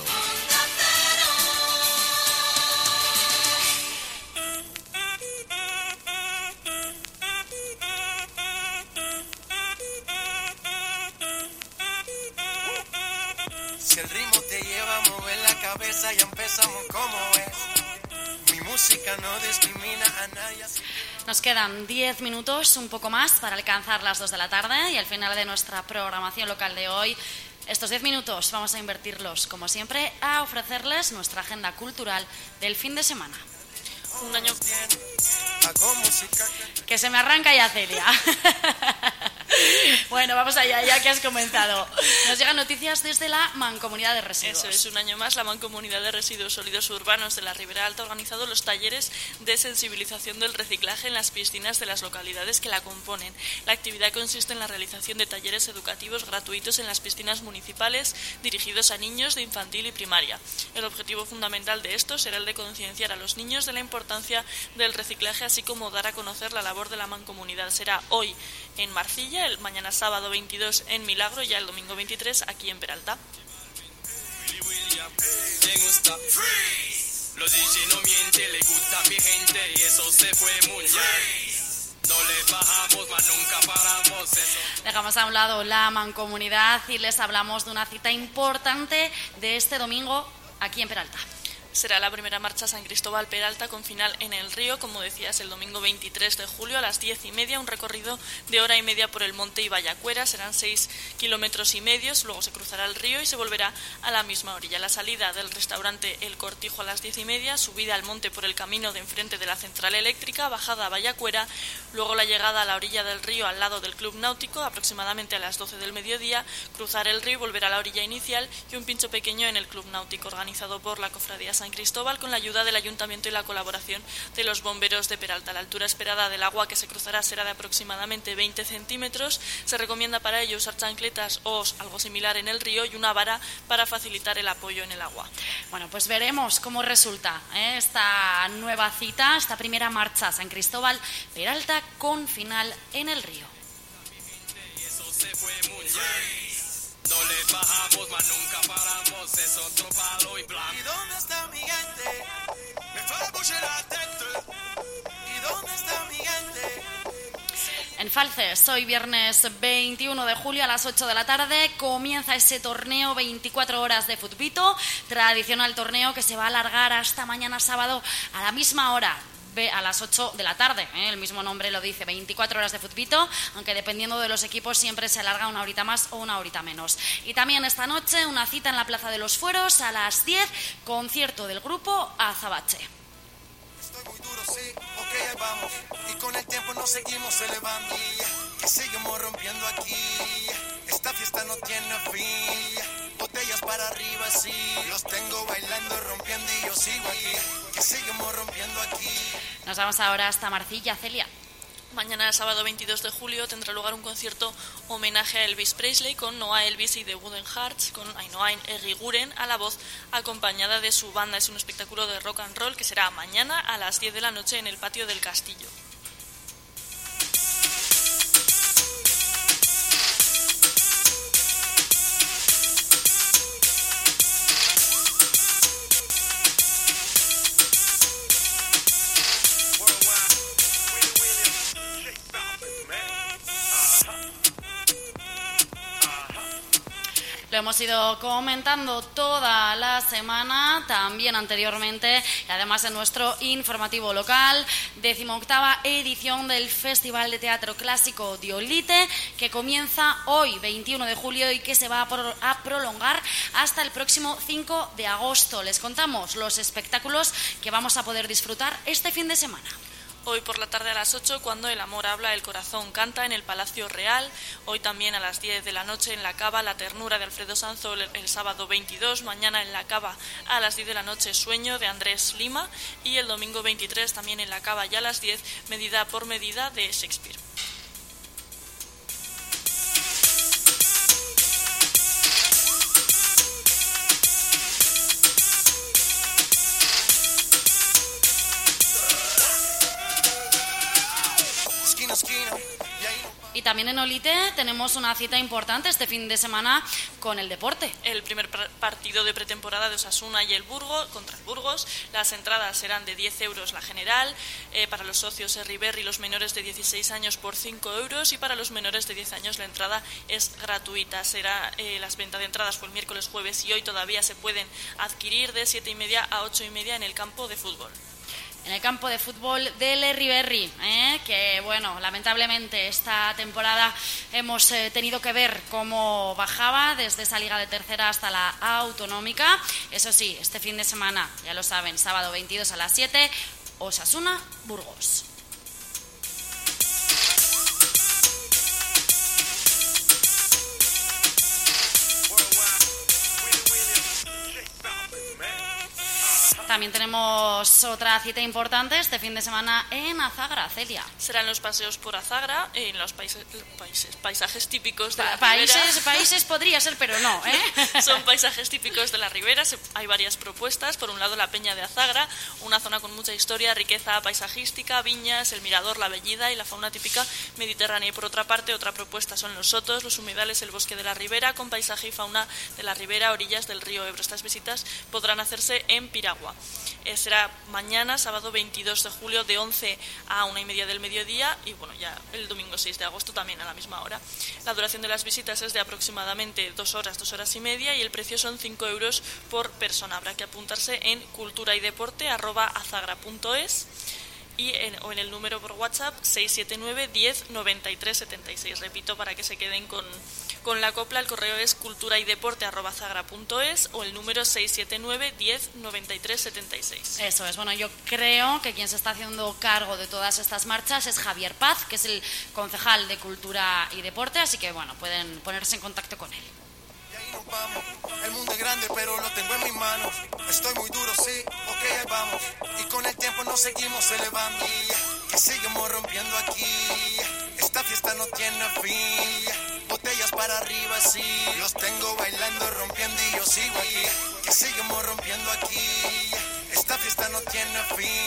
Si el ritmo te lleva a mover la cabeza, ya empezamos como es. Mi música no discrimina a nadie. Nos quedan diez minutos, un poco más, para alcanzar las dos de la tarde y al final de nuestra programación local de hoy. Estos diez minutos vamos a invertirlos, como siempre, a ofrecerles nuestra agenda cultural del fin de semana. Un año que se me arranca ya, Celia. Bueno, vamos allá, ya que has comenzado. Nos llegan noticias desde la Mancomunidad de Residuos. Eso es, un año más la Mancomunidad de Residuos Sólidos Urbanos de la Ribera Alta ha organizado los talleres de sensibilización del reciclaje en las piscinas de las localidades que la componen. La actividad consiste en la realización de talleres educativos gratuitos en las piscinas municipales dirigidos a niños de infantil y primaria. El objetivo fundamental de esto será el de concienciar a los niños de la importancia del reciclaje, así como dar a conocer la labor de la Mancomunidad. Será hoy en Marcilla, el mañana sábado veintidós en Milagro y ya el domingo veintitrés aquí en Peralta. Le gusta freeze. Los D J no mienten, le gusta mi gente y eso se fue muy bien. No le bajamos, mas nunca paramos eso. Dejamos a un lado la Mancomunidad y les hablamos de una cita importante de este domingo aquí en Peralta. Será la primera marcha San Cristóbal Peralta con final en el río, como decías, el domingo veintitrés de julio a las diez y media, un recorrido de hora y media por el monte y Vallacuera, serán seis kilómetros y medios, luego se cruzará el río y se volverá a la misma orilla. La salida del restaurante El Cortijo a las diez y media, subida al monte por el camino de enfrente de la central eléctrica, bajada a Vallacuera, luego la llegada a la orilla del río al lado del Club Náutico, aproximadamente a las doce del mediodía, cruzar el río y volver a la orilla inicial y un pincho pequeño en el Club Náutico, organizado por la Cofradía San Cristóbal con la ayuda del Ayuntamiento y la colaboración de los bomberos de Peralta. La altura esperada del agua que se cruzará será de aproximadamente veinte centímetros. Se recomienda para ello usar chancletas o algo similar en el río y una vara para facilitar el apoyo en el agua. Bueno, pues veremos cómo resulta ¿eh? esta nueva cita, esta primera marcha San Cristóbal Peralta con final en el río. No le bajamos, mas nunca paramos, es otro palo y blanco. ¿Y dónde está mi gente? Me fue a bouger la tête. ¿Y dónde está mi gente? En Falces, hoy viernes veintiuno de julio a las ocho de la tarde comienza ese torneo veinticuatro horas de futbito, tradicional torneo que se va a alargar hasta mañana sábado a la misma hora. A las ocho de la tarde, ¿eh? El mismo nombre lo dice, veinticuatro horas de futbito, aunque dependiendo de los equipos siempre se alarga una horita más o una horita menos. Y también esta noche una cita en la Plaza de los Fueros a las diez, concierto del grupo Azabache. Estoy muy duro, sí, ok, ahí vamos. Y con el tiempo nos seguimos elevando. Que seguimos rompiendo aquí. Esta fiesta no tiene fin. Botellas para arriba, sí. Los tengo bailando, rompiendo y yo sigo aquí. Que seguimos rompiendo aquí. Nos vamos ahora hasta Marcilla, Celia. Mañana, sábado veintidós de julio, tendrá lugar un concierto homenaje a Elvis Presley con Noah Elvis y The Wooden Hearts, con Ainhoa Eguiguren a la voz, acompañada de su banda. Es un espectáculo de rock and roll que será mañana a las diez de la noche en el patio del Castillo. Lo hemos ido comentando toda la semana, también anteriormente, y además en nuestro informativo local, decimoctava edición del Festival de Teatro Clásico Diolite, que comienza hoy, veintiuno de julio, y que se va a, pro- a prolongar hasta el próximo cinco de agosto. Les contamos los espectáculos que vamos a poder disfrutar este fin de semana. Hoy por la tarde a las ocho, cuando el amor habla, el corazón canta, en el Palacio Real. Hoy también a las diez de la noche en la Cava, La ternura de Alfredo Sanzo, el, el sábado veintidós. Mañana en la Cava a las diez de la noche, Sueño de Andrés Lima. Y el domingo veintitrés también en la Cava y a las diez, Medida por medida de Shakespeare. Y también en Olite tenemos una cita importante este fin de semana con el deporte. El primer partido de pretemporada de Osasuna y el Burgos contra el Burgos. Las entradas serán de diez euros la general, eh, para los socios Herriberri los menores de dieciséis años por cinco euros y para los menores de diez años la entrada es gratuita. Será eh, las ventas de entradas fue el miércoles, jueves y hoy todavía se pueden adquirir de siete y media a ocho y media en el campo de fútbol. en el campo de fútbol del Erriberri, ¿eh? que bueno, lamentablemente esta temporada hemos eh, tenido que ver cómo bajaba desde esa liga de tercera hasta la autonómica. Eso sí, este fin de semana, ya lo saben, sábado veintidós a las siete, Osasuna Burgos. También tenemos otra cita importante este fin de semana en Azagra, Celia. Serán los paseos por Azagra, en los países, países paisajes típicos de pa la países, Ribera. Países podría ser, pero no, ¿eh? Son paisajes típicos de la Ribera. Hay varias propuestas. Por un lado, la Peña de Azagra, una zona con mucha historia, riqueza paisajística, viñas, el mirador, la Bellida y la fauna típica mediterránea. Y por otra parte, otra propuesta son los sotos, los humedales, el bosque de la Ribera, con paisaje y fauna de la Ribera, orillas del río Ebro. Estas visitas podrán hacerse en Piragua. Eh, será mañana, sábado veintidós de julio, de once a una y media del mediodía, y bueno, ya el domingo seis de agosto también a la misma hora. La duración de las visitas es de aproximadamente dos horas, dos horas y media, y el precio son cinco euros por persona. Habrá que apuntarse en cultura y deporte arroba azagra punto es y en, o en el número por WhatsApp seis siete nueve, diez, noventa y tres, setenta y seis. Repito, para que se queden con, con la copla, el correo es cultura y deporte arroba azagra punto es o el número seis siete nueve, diez, noventa y tres, setenta y seis. Eso es. Bueno, yo creo que quien se está haciendo cargo de todas estas marchas es Javier Paz, que es el concejal de Cultura y Deporte, así que bueno, pueden ponerse en contacto con él. Vamos, el mundo es grande pero lo tengo en mis manos. Estoy muy duro, sí, ok, ahí vamos. Y con el tiempo nos seguimos elevando. Que seguimos rompiendo aquí. Esta fiesta no tiene fin. Botellas para arriba, sí. Los tengo bailando, rompiendo y yo sigo aquí. Que seguimos rompiendo aquí. Esta fiesta no tiene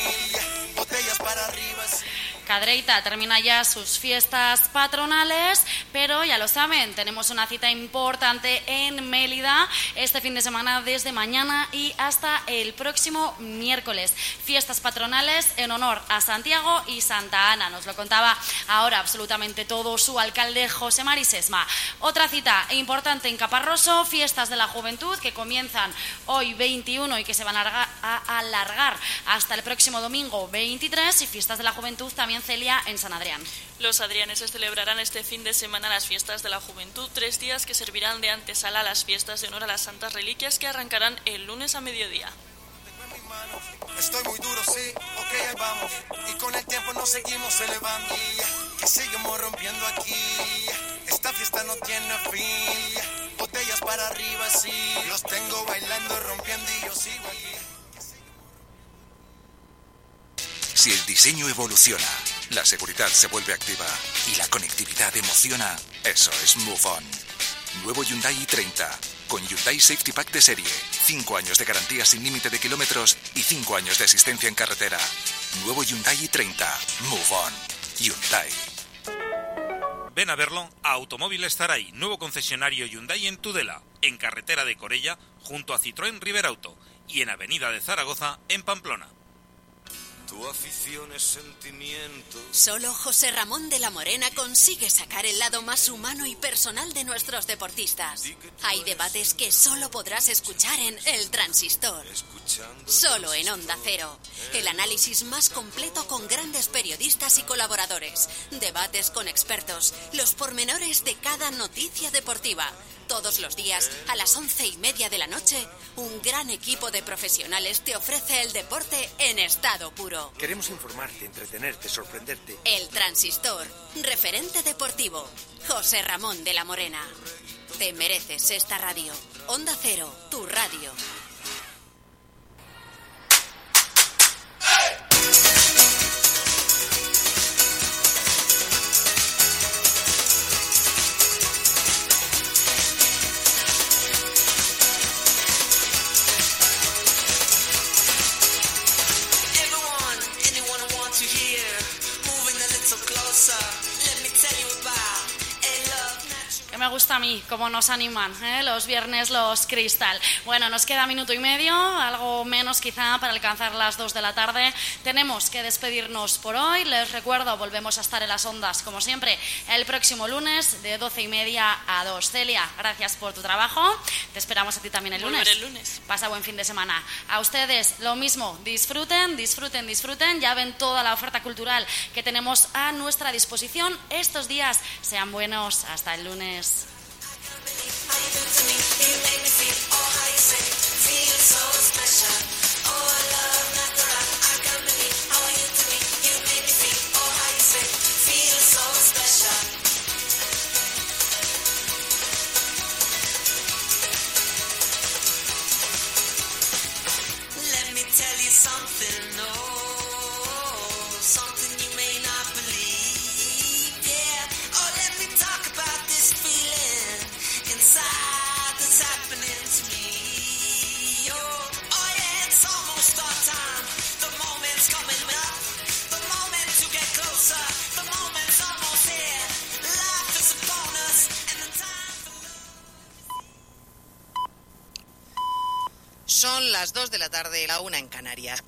fin. Botellas para arriba, sí. Cadreita termina ya sus fiestas patronales, pero ya lo saben, tenemos una cita importante en Mélida este fin de semana desde mañana y hasta el próximo miércoles. Fiestas patronales en honor a Santiago y Santa Ana. Nos lo contaba ahora absolutamente todo su alcalde José Mari Sesma. Otra cita importante en Caparroso, fiestas de la juventud que comienzan hoy veintiuno y que se van a alargar hasta el próximo domingo veintitrés, y fiestas de la juventud también, Celia, en San Adrián. Los adrianeses celebrarán este fin de semana las fiestas de la juventud, tres días que servirán de antesala a las fiestas de honor a las santas reliquias que arrancarán el lunes a mediodía. Estoy muy duro, sí, ok, ahí vamos. Y con el tiempo nos seguimos elevando. Que seguimos rompiendo aquí. Esta fiesta no tiene fin. Botellas para arriba, sí. Los tengo bailando, rompiendo y yo sigo aquí. Si el diseño evoluciona, la seguridad se vuelve activa y la conectividad emociona, eso es Move On. Nuevo Hyundai i treinta, con Hyundai Safety Pack de serie, cinco años de garantía sin límite de kilómetros y cinco años de asistencia en carretera. Nuevo Hyundai i treinta, Move On. Hyundai. Ven a verlo a Automóviles Zaray, nuevo concesionario Hyundai en Tudela, en carretera de Corella, junto a Citroën Riberauto, y en avenida de Zaragoza, en Pamplona. Tu afición es sentimiento. Solo José Ramón de la Morena consigue sacar el lado más humano y personal de nuestros deportistas. Hay debates que solo podrás escuchar en El Transistor. Solo en Onda Cero. El análisis más completo con grandes periodistas y colaboradores. Debates con expertos. Los pormenores de cada noticia deportiva. Todos los días, a las once y media de la noche, un gran equipo de profesionales te ofrece el deporte en estado puro. Queremos informarte, entretenerte, sorprenderte. El Transistor, referente deportivo. José Ramón de la Morena. Te mereces esta radio. Onda Cero, tu radio. Me me gusta a mí cómo nos animan, ¿eh? Los viernes los Cristal. Bueno, nos queda minuto y medio, algo menos quizá para alcanzar las dos de la tarde. Tenemos que despedirnos por hoy. Les recuerdo, volvemos a estar en las ondas, como siempre, el próximo lunes de doce y media a dos. Celia, gracias por tu trabajo. Te esperamos a ti también el lunes. Volveré el lunes. Pasa buen fin de semana. A ustedes lo mismo, disfruten, disfruten, disfruten. Ya ven toda la oferta cultural que tenemos a nuestra disposición estos días. Sean buenos, hasta el lunes. Son las dos de la tarde, la una en Canarias.